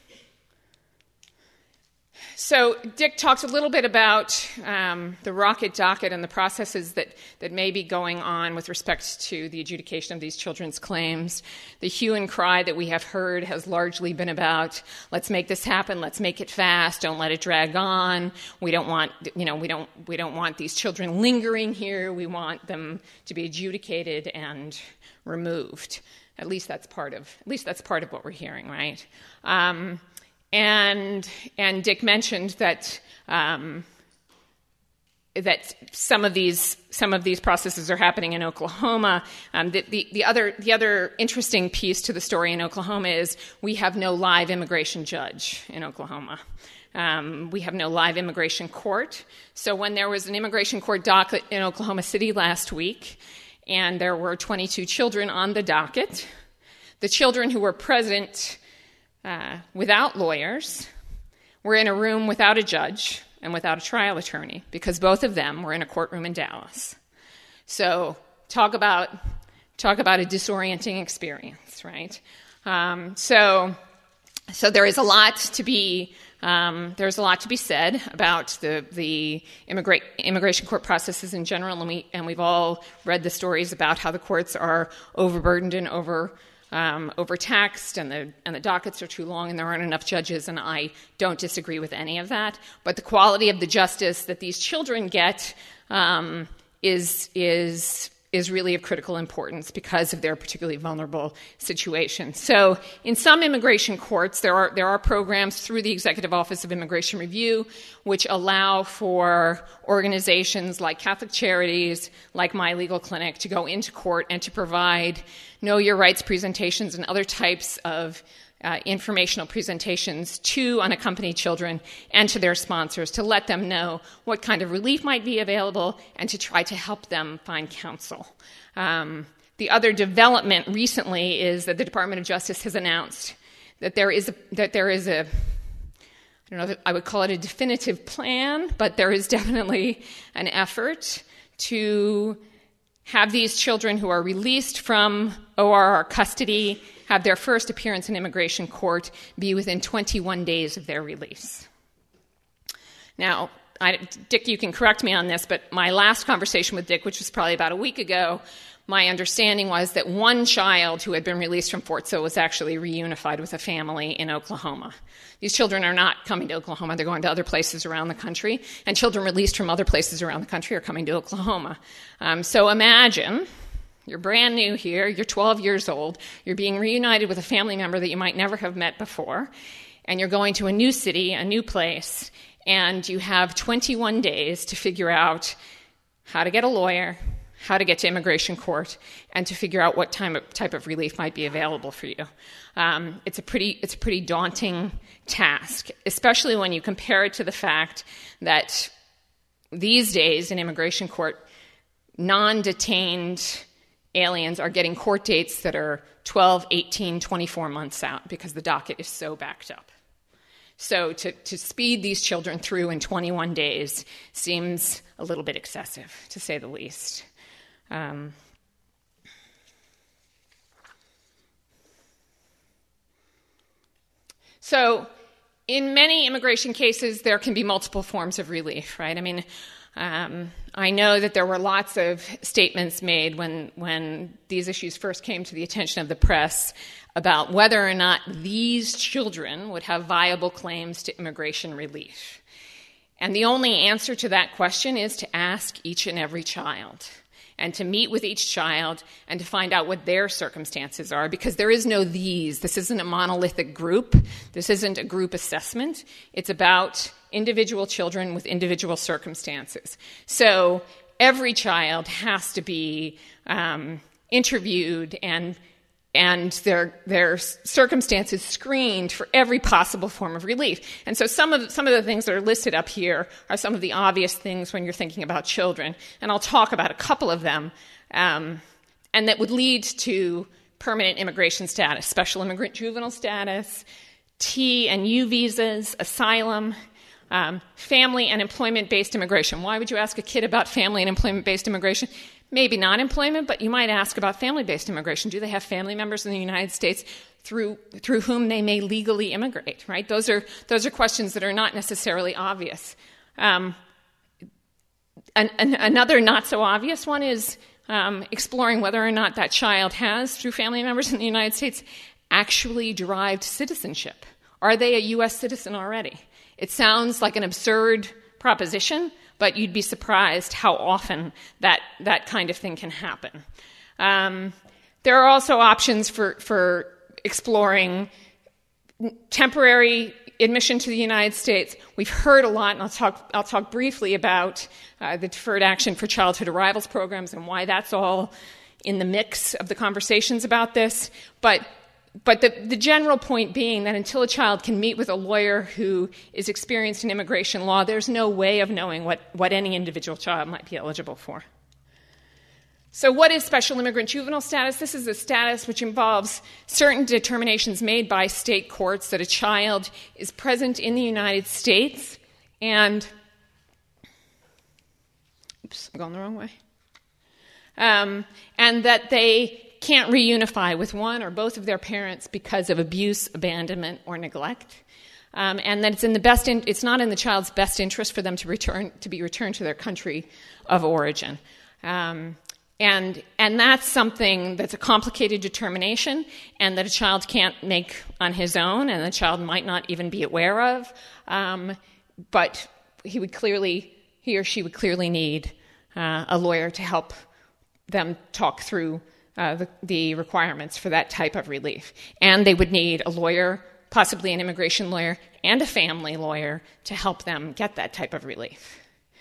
So Dick talks a little bit about the rocket docket and the processes that may be going on with respect to the adjudication of these children's claims. The hue and cry that we have heard has largely been about, let's make this happen, let's make it fast, don't let it drag on. We don't want, we don't want these children lingering here. We want them to be adjudicated and removed. At least that's part of what we're hearing, right? And Dick mentioned that that some of these processes are happening in Oklahoma. The other interesting piece to the story in Oklahoma is we have no live immigration judge in Oklahoma. We have no live immigration court. So when there was an immigration court docket in Oklahoma City last week, and there were 22 children on the docket, the children who were present without lawyers were in a room without a judge and without a trial attorney, because both of them were in a courtroom in Dallas. So talk about a disorienting experience, right? So there is a lot to be said about the immigration court processes in general, and we've all read the stories about how the courts are overburdened and overtaxed, and the dockets are too long, and there aren't enough judges, and I don't disagree with any of that. But the quality of the justice that these children get is really of critical importance because of their particularly vulnerable situation. So in some immigration courts, there are programs through the Executive Office of Immigration Review which allow for organizations like Catholic Charities, like My Legal Clinic, to go into court and to provide know your rights presentations and other types of informational presentations to unaccompanied children and to their sponsors to let them know what kind of relief might be available and to try to help them find counsel. The other development recently is that the Department of Justice has announced that there is a I don't know if I would call it a definitive plan, but there is definitely an effort to have these children who are released from ORR custody have their first appearance in immigration court be within 21 days of their release. Now, Dick, you can correct me on this, but my last conversation with Dick, which was probably about a week ago, my understanding was that one child who had been released from Fort Sill was actually reunified with a family in Oklahoma. These children are not coming to Oklahoma. They're going to other places around the country, and children released from other places around the country are coming to Oklahoma. So imagine you're brand new here, you're 12 years old, you're being reunited with a family member that you might never have met before, and you're going to a new city, a new place, and you have 21 days to figure out how to get a lawyer, how to get to immigration court, and to figure out what type of relief might be available for you. It's a pretty daunting task, especially when you compare it to the fact that these days in immigration court, non-detained aliens are getting court dates that are 12, 18, 24 months out because the docket is so backed up. So to speed these children through in 21 days seems a little bit excessive, to say the least. So in many immigration cases, there can be multiple forms of relief, right? I mean, I know that there were lots of statements made when these issues first came to the attention of the press about whether or not these children would have viable claims to immigration relief. And the only answer to that question is to ask each and every child and to meet with each child and to find out what their circumstances are, because there is no these. This isn't a monolithic group. This isn't a group assessment. It's about individual children with individual circumstances. So every child has to be interviewed and their circumstances screened for every possible form of relief. And so some of the things that are listed up here are some of the obvious things when you're thinking about children. And I'll talk about a couple of them, and that would lead to permanent immigration status, special immigrant juvenile status, T and U visas, asylum, family and employment-based immigration. Why would you ask a kid about family and employment-based immigration? Maybe not employment, but you might ask about family-based immigration. Do they have family members in the United States through whom they may legally immigrate, right? Those are questions that are not necessarily obvious. Another not so obvious one is exploring whether or not that child has, through family members in the United States, actually derived citizenship. Are they a U.S. citizen already? It sounds like an absurd proposition, but you'd be surprised how often that kind of thing can happen. There are also options for exploring temporary admission to the United States. We've heard a lot, and I'll talk briefly about the Deferred Action for Childhood Arrivals programs and why that's all in the mix of the conversations about this. But the general point being that until a child can meet with a lawyer who is experienced in immigration law, there's no way of knowing what any individual child might be eligible for. So what is special immigrant juvenile status? This is a status which involves certain determinations made by state courts that a child is present in the United States and... Oops, I'm going the wrong way. And that they can't reunify with one or both of their parents because of abuse, abandonment, or neglect. And that it's not in the child's best interest for them to be returned to their country of origin. And that's something that's a complicated determination and that a child can't make on his own and the child might not even be aware of. But he or she would clearly need a lawyer to help them talk through the requirements for that type of relief. And they would need a lawyer, possibly an immigration lawyer, and a family lawyer to help them get that type of relief.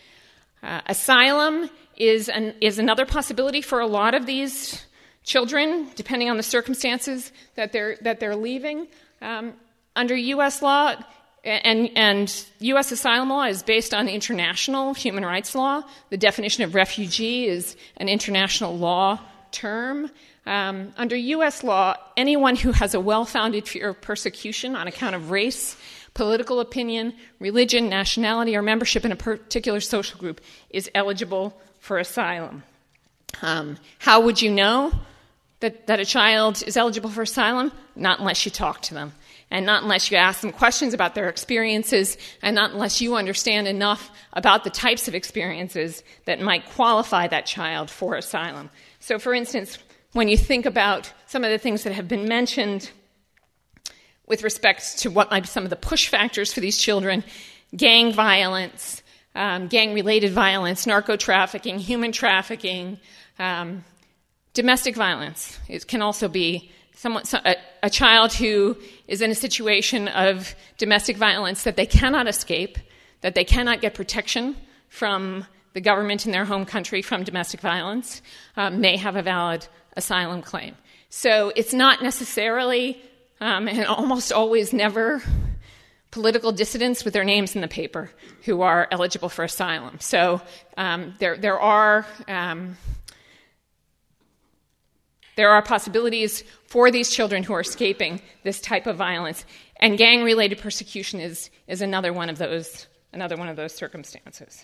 Asylum is another possibility for a lot of these children, depending on the circumstances that they're leaving. Under U.S. law, and U.S. asylum law is based on international human rights law. The definition of refugee is an international law term. Under U.S. law, anyone who has a well-founded fear of persecution on account of race, political opinion, religion, nationality, or membership in a particular social group is eligible for asylum. How would you know that a child is eligible for asylum? Not unless you talk to them, and not unless you ask them questions about their experiences, and not unless you understand enough about the types of experiences that might qualify that child for asylum. So, for instance, when you think about some of the things that have been mentioned with respect to what might be some of the push factors for these children, gang violence, gang-related violence, narco-trafficking, human trafficking, domestic violence. It can also be a child who is in a situation of domestic violence that they cannot escape, that they cannot get protection from the government in their home country from domestic violence, may have a valid asylum claim. So it's not necessarily, and almost always never, political dissidents with their names in the paper who are eligible for asylum. So there are possibilities for these children who are escaping this type of violence, and gang-related persecution is another one of those circumstances.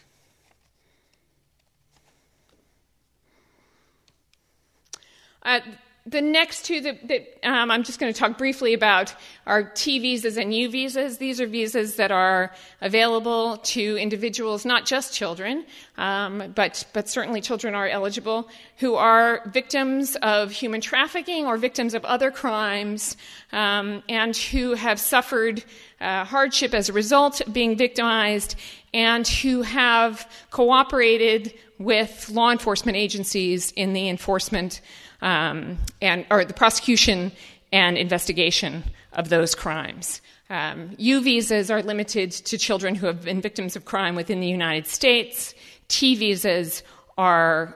The next two that I'm just going to talk briefly about are T visas and U visas. These are visas that are available to individuals, not just children, but certainly children are eligible, who are victims of human trafficking or victims of other crimes, and who have suffered hardship as a result of being victimized, and who have cooperated with law enforcement agencies in the enforcement or the prosecution and investigation of those crimes. U visas are limited to children who have been victims of crime within the United States. T visas are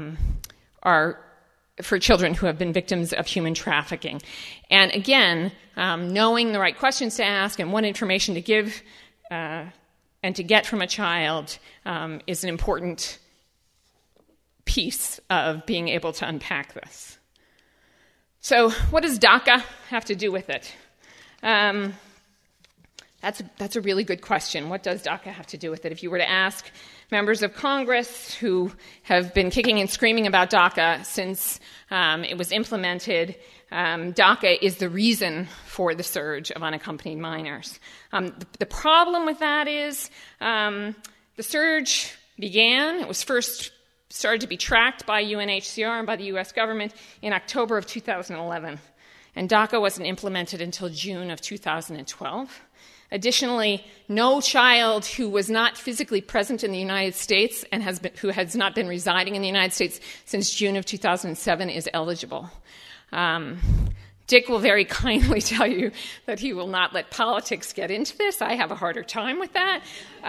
for children who have been victims of human trafficking. And again, knowing the right questions to ask and what information to give and to get from a child is an important piece of being able to unpack this. So what does DACA have to do with it? That's a really good question. What does DACA have to do with it? If you were to ask members of Congress who have been kicking and screaming about DACA since it was implemented, DACA is the reason for the surge of unaccompanied minors. The problem with that is the surge began. It was first started to be tracked by UNHCR and by the U.S. government in October of 2011. And DACA wasn't implemented until June of 2012. Additionally, no child who was not physically present in the United States and who has not been residing in the United States since June of 2007 is eligible. Dick will very kindly tell you that he will not let politics get into this. I have a harder time with that.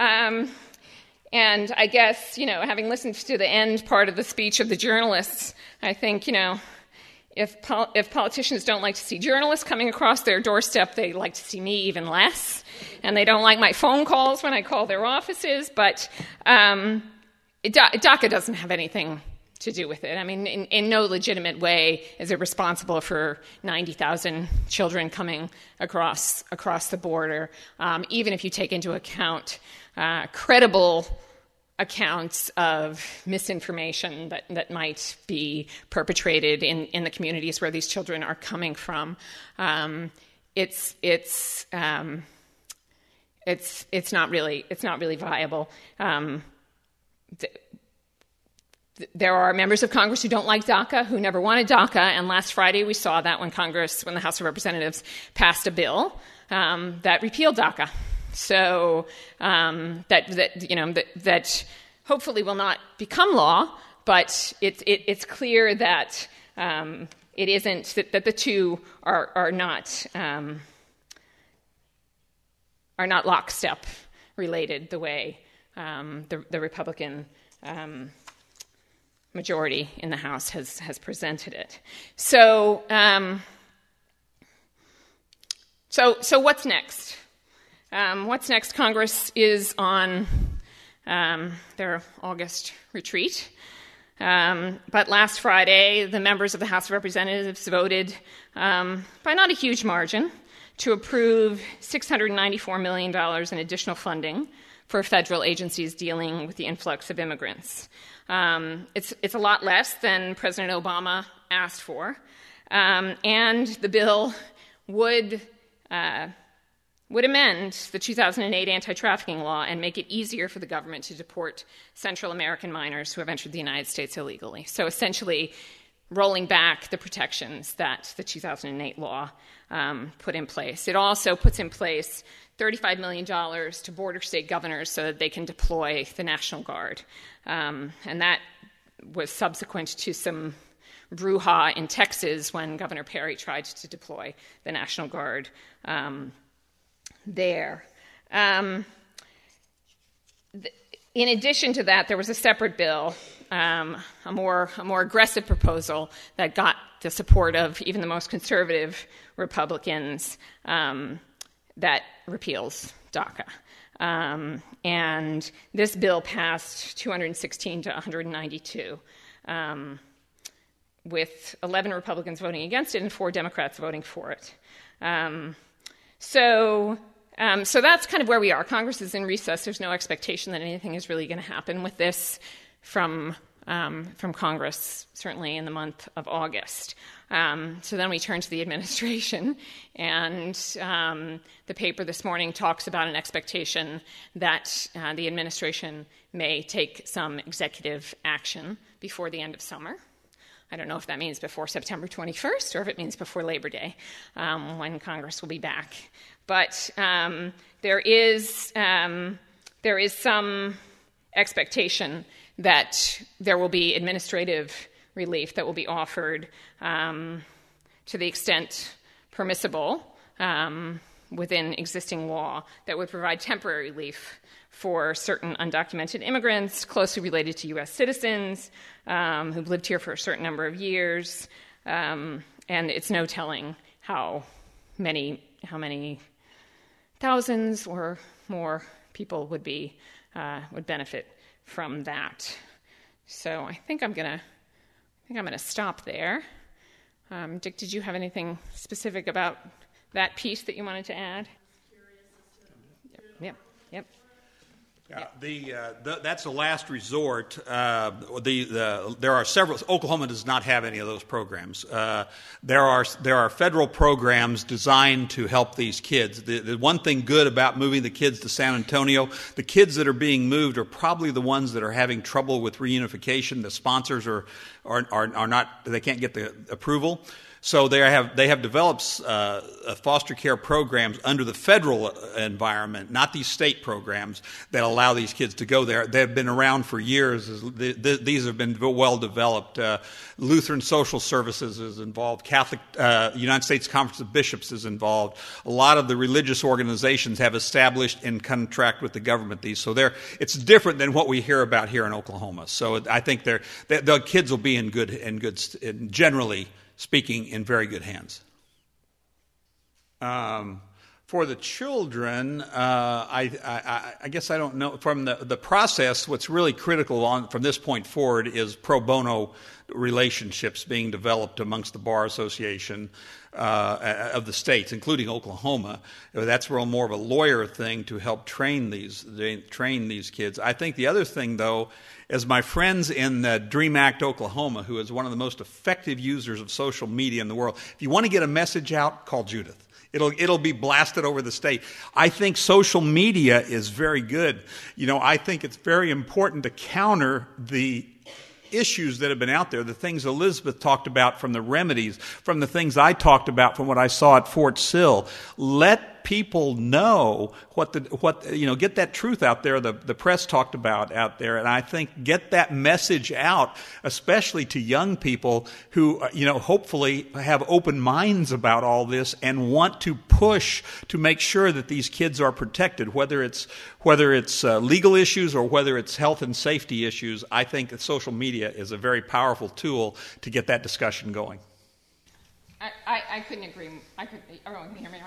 And I guess, having listened to the end part of the speech of the journalists, I think, if politicians don't like to see journalists coming across their doorstep, they like to see me even less. And they don't like my phone calls when I call their offices. But DACA doesn't have anything to do with it. I mean, in no legitimate way is it responsible for 90,000 children coming across the border, even if you take into account credible accounts of misinformation that might be perpetrated in the communities where these children are coming from. It's not really viable. There are members of Congress who don't like DACA, who never wanted DACA, and last Friday we saw that when the House of Representatives passed a bill that repealed DACA. So that hopefully will not become law, but it's clear that it isn't that the two are not lockstep related the way the Republican majority in the House has presented it. So what's next? What's next? Congress is on their August retreat. But last Friday, the members of the House of Representatives voted by not a huge margin to approve $694 million in additional funding for federal agencies dealing with the influx of immigrants. It's a lot less than President Obama asked for, and the bill would amend the 2008 anti-trafficking law and make it easier for the government to deport Central American minors who have entered the United States illegally. So essentially rolling back the protections that the 2008 law put in place. It also puts in place $35 million to border state governors so that they can deploy the National Guard. And that was subsequent to some brouhaha in Texas when Governor Perry tried to deploy the National Guard there. In addition to that, there was a separate bill, a more aggressive proposal that got the support of even the most conservative Republicans that repeals DACA. And this bill passed 216 to 192, with 11 Republicans voting against it and 4 Democrats voting for it. So that's kind of where we are. Congress is in recess. There's no expectation that anything is really going to happen with this from Congress, certainly in the month of August. So then we turn to the administration, and the paper this morning talks about an expectation that the administration may take some executive action before the end of summer. I don't know if that means before September 21st or if it means before Labor Day, when Congress will be back. But there is some expectation that there will be administrative relief that will be offered to the extent permissible within existing law that would provide temporary relief for certain undocumented immigrants closely related to U.S. citizens who've lived here for a certain number of years, and it's no telling how many thousands or more people would benefit from that. So I think I'm gonna stop there. Dick, did you have anything specific about that piece that you wanted to add? Yep. Yep. That's a last resort. There are several. Oklahoma does not have any of those programs. There are federal programs designed to help these kids. The one thing good about moving the kids to San Antonio, the kids that are being moved are probably the ones that are having trouble with reunification. The sponsors are not. They can't get the approval. So they have developed foster care programs under the federal environment, not these state programs that allow these kids to go there. They've been around for years. These have been well developed. Lutheran Social Services is involved. Catholic United States Conference of Bishops is involved. A lot of the religious organizations have established in contract with the government these. So it's different than what we hear about here in Oklahoma. So I think the kids will be in generally speaking, in very good hands. For the children, I guess I don't know. From the process, what's really critical from this point forward is pro bono relationships being developed amongst the Bar Association of the states, including Oklahoma. That's more of a lawyer thing to help train these kids. I think the other thing, though, as my friends in Dream Act Oklahoma, who is one of the most effective users of social media in the world, if you want to get a message out, call Judith. It'll be blasted over the state. I think social media is very good. I think it's very important to counter the issues that have been out there, the things Elizabeth talked about from the remedies, from the things I talked about from what I saw at Fort Sill. Let people know get that truth out there. The press talked about out there, and I think get that message out, especially to young people who hopefully have open minds about all this and want to push to make sure that these kids are protected, whether it's legal issues or whether it's health and safety issues. I think that social media is a very powerful tool to get that discussion going. I couldn't agree. Everyone can hear me,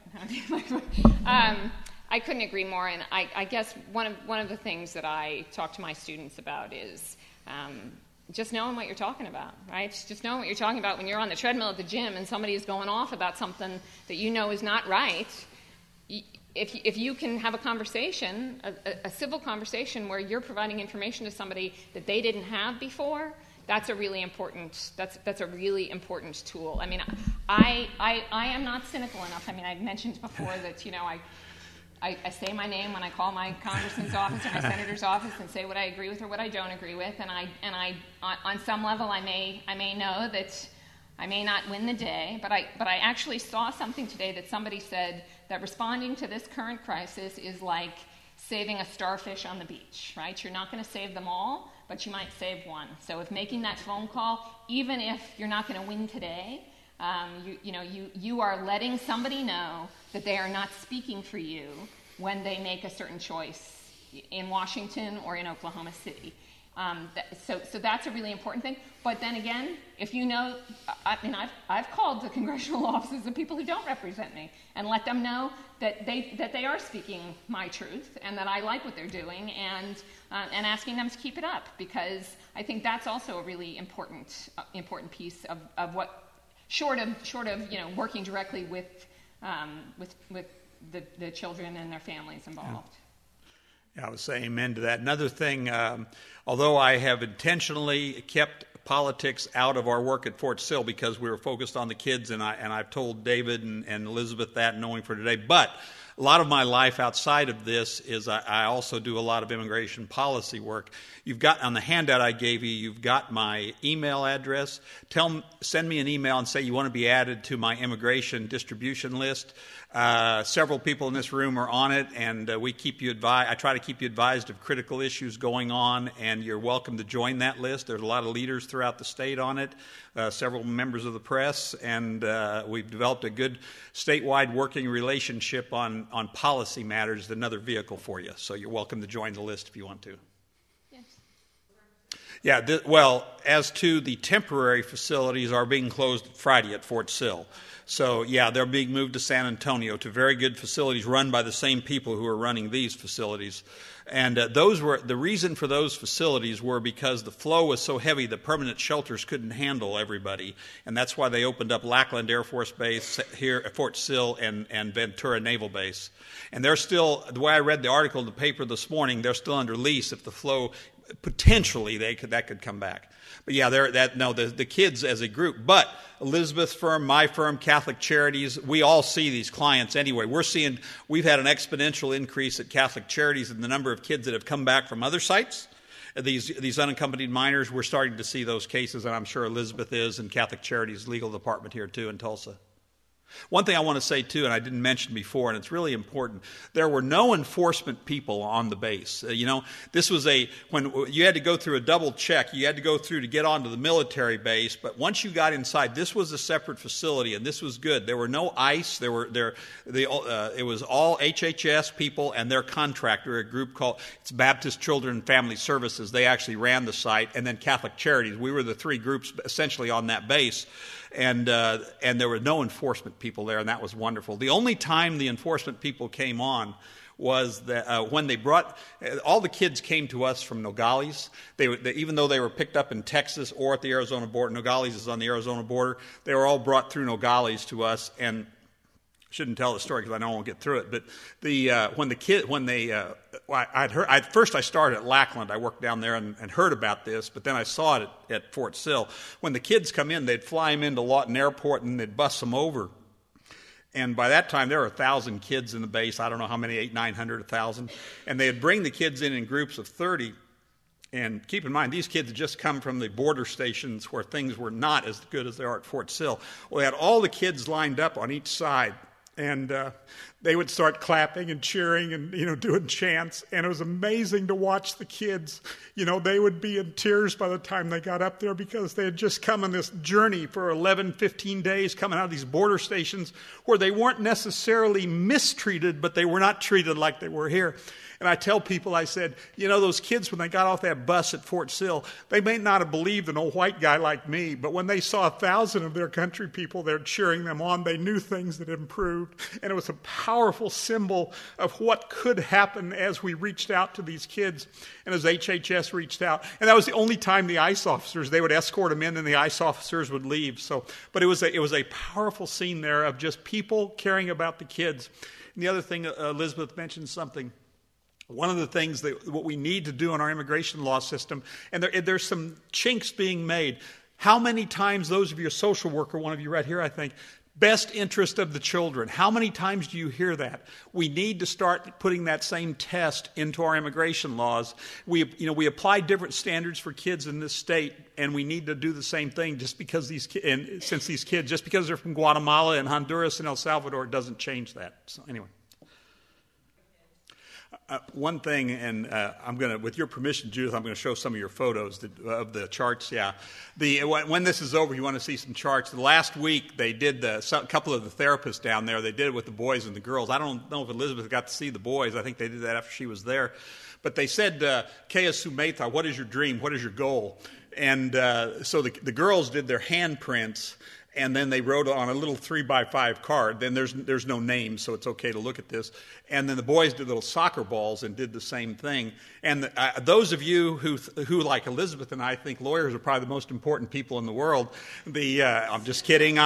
right? I couldn't agree more. And I guess one of the things that I talk to my students about is just knowing what you're talking about, right? Just knowing what you're talking about when you're on the treadmill at the gym and somebody is going off about something that you know is not right. If you can have a conversation, a civil conversation where you're providing information to somebody that they didn't have before, that's a really important. That's a really important tool. I mean, I am not cynical enough. I mean, I've mentioned before that I say my name when I call my congressman's office or my senator's office and say what I agree with or what I don't agree with, and I on some level I may know that I may not win the day, but I actually saw something today that somebody said that responding to this current crisis is like saving a starfish on the beach, right? You're not going to save them all, but you might save one. So if making that phone call, even if you're not going to win today, you are letting somebody know that they are not speaking for you when they make a certain choice in Washington or in Oklahoma City. So that's a really important thing. But then again, if I've called the congressional offices of people who don't represent me and let them know that they are speaking my truth and that I like what they're doing, and asking them to keep it up, because I think that's also a really important piece of what short of working directly with the children and their families involved. Yeah, I would say amen to that. Another thing, although I have intentionally kept politics out of our work at Fort Sill because we were focused on the kids, and I've told David and Elizabeth that knowing for today, but a lot of my life outside of this is I also do a lot of immigration policy work. You've got, on the handout I gave you, you've got my email address. Send me an email and say you want to be added to my immigration distribution list. Several people in this room are on it, and we keep you advised. I try to keep you advised of critical issues going on, and you're welcome to join that list. There's a lot of leaders throughout the state on it, several members of the press, and we've developed a good statewide working relationship on policy matters, another vehicle for you. So you're welcome to join the list if you want to. Yeah, well, as to the temporary facilities are being closed Friday at Fort Sill. So, yeah, they're being moved to San Antonio to very good facilities run by the same people who are running these facilities. And the reason for those facilities were because the flow was so heavy the permanent shelters couldn't handle everybody. And that's why they opened up Lackland Air Force Base here at Fort Sill and Ventura Naval Base. And they're still, the way I read the article in the paper this morning, they're still under lease. If the flow, potentially that could come back. But yeah, the kids as a group. But Elizabeth's firm, my firm, Catholic Charities, we all see these clients anyway. We've had an exponential increase at Catholic Charities in the number of kids that have come back from other sites. These unaccompanied minors, we're starting to see those cases, and I'm sure Elizabeth is, and Catholic Charities legal department here too in Tulsa. One thing I want to say, too, and I didn't mention before, and it's really important, there were no enforcement people on the base. This was when you had to go through a double check, you had to go through to get onto the military base, but once you got inside, this was a separate facility, and this was good. There were no ICE, it was all HHS people and their contractor, a group called Baptist Children and Family Services. They actually ran the site, and then Catholic Charities. We were the three groups essentially on that base. And there were no enforcement people there, and that was wonderful. The only time the enforcement people came on was when they brought all the kids came to us from Nogales. Even though they were picked up in Texas or at the Arizona border, Nogales is on the Arizona border. They were all brought through Nogales to us, and I shouldn't tell the story because I know I won't get through it. But first I started at Lackland. I worked down there and heard about this, but then I saw it at Fort Sill. When the kids come in, they'd fly them into Lawton Airport and they'd bus them over. And by that time, there were 1,000 kids in the base. I don't know how many, 800, 900, 1,000. And they'd bring the kids in groups of 30. And keep in mind, these kids had just come from the border stations where things were not as good as they are at Fort Sill. Well, they had all the kids lined up on each side. And they would start clapping and cheering and, doing chants. And it was amazing to watch the kids. They would be in tears by the time they got up there because they had just come on this journey for 11, 15 days coming out of these border stations where they weren't necessarily mistreated, but they were not treated like they were here. And I tell people, I said, those kids, when they got off that bus at Fort Sill, they may not have believed an old white guy like me, but when they saw 1,000 of their country people there cheering them on, they knew things had improved. And it was a powerful symbol of what could happen as we reached out to these kids and as HHS reached out. And that was the only time the ICE officers, they would escort them in and the ICE officers would leave. But it was a powerful scene there of just people caring about the kids. And the other thing, Elizabeth mentioned something. One of the things what we need to do in our immigration law system, and there's some chinks being made. How many times, those of you, a social worker, one of you right here, I think, best interest of the children. How many times do you hear that? We need to start putting that same test into our immigration laws. We apply different standards for kids in this state, and we need to do the same thing just because just because they're from Guatemala and Honduras and El Salvador, doesn't change that. So anyway. One thing, and I'm going to, with your permission, Judith, I'm going to show some of your photos of the charts. Yeah, when this is over, you want to see some charts. The last week they did a couple of the therapists down there. They did it with the boys and the girls. I don't know if Elizabeth got to see the boys. I think they did that after she was there. But they said, Kea Sumetha, what is your dream? What is your goal? And so the girls did their handprints. And then they wrote on a little 3x5 card. Then there's no name, so it's okay to look at this. And then the boys did little soccer balls and did the same thing. And those of you who, like Elizabeth and I, think lawyers are probably the most important people in the world. I'm just kidding.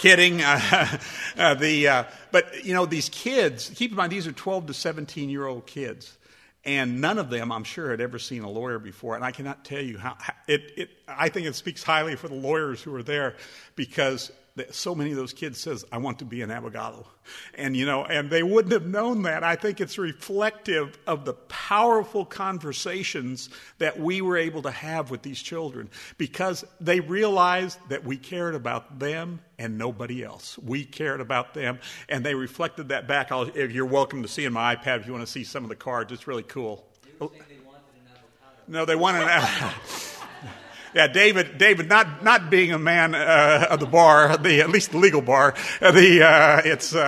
But these kids. Keep in mind, these are 12 to 17-year-old kids. And none of them, I'm sure, had ever seen a lawyer before. And I cannot tell you how I think it speaks highly for the lawyers who are there, because so many of those kids says, I want to be an abogado. And they wouldn't have known that. I think it's reflective of the powerful conversations that we were able to have with these children, because they realized that we cared about them and nobody else. We cared about them, and they reflected that back. You're welcome to see in my iPad if you want to see some of the cards. It's really cool. You were saying they wanted an avocado. No, they wanted an Yeah, David, not being a man of the bar, at least the legal bar. We saw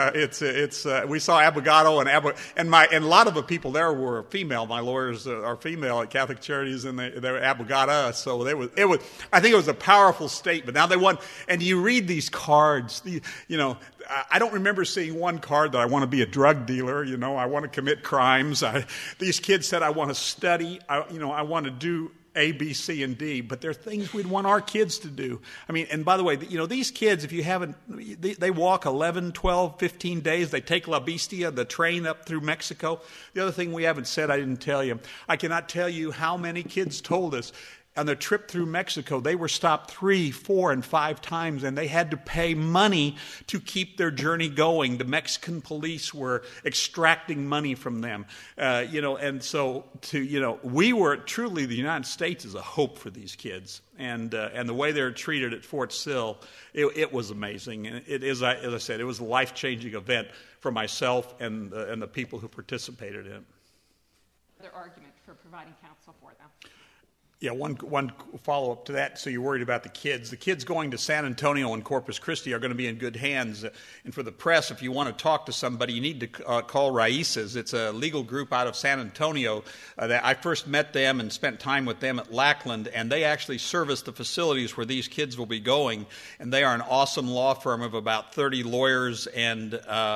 Abogado and a lot of the people there were female. My lawyers are female at Catholic Charities, and they were Abogada. So I think it was a powerful statement. Now they won, and you read these cards. I don't remember seeing one card that I want to be a drug dealer. I want to commit crimes. These kids said I want to study. I want to do A, B, C, and D, but they're things we'd want our kids to do. And by the way, these kids, if you haven't, they walk 11, 12, 15 days. They take La Bestia, the train up through Mexico. The other thing we haven't said, I didn't tell you. I cannot tell you how many kids told us on their trip through Mexico, they were stopped 3, 4, and 5 times, and they had to pay money to keep their journey going. The Mexican police were extracting money from them, and so we were truly, the United States is a hope for these kids, and the way they're treated at Fort Sill, it was amazing, and it is, as I said, it was a life-changing event for myself and the people who participated in it. Other argument for providing counsel for them. Yeah, one follow-up to that. So you're worried about the kids. The kids going to San Antonio and Corpus Christi are going to be in good hands. And for the press, if you want to talk to somebody, you need to call Raíces. It's a legal group out of San Antonio. That I first met them and spent time with them at Lackland, and they actually service the facilities where these kids will be going. And they are an awesome law firm of about 30 lawyers and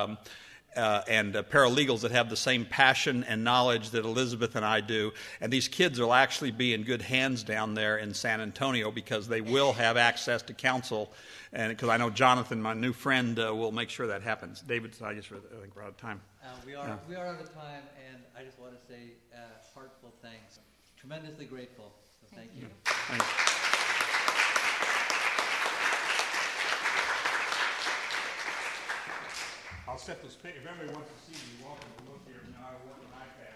paralegals that have the same passion and knowledge that Elizabeth and I do. And these kids will actually be in good hands down there in San Antonio because they will have access to counsel. And because I know Jonathan, my new friend, will make sure that happens. David, I think we're out of time. We are out of time, and I just want to say heartfelt thanks. Tremendously grateful. So thank you. Thanks. I'll set this picture. If anybody wants to see me, you're welcome to look here. Now I work an iPad.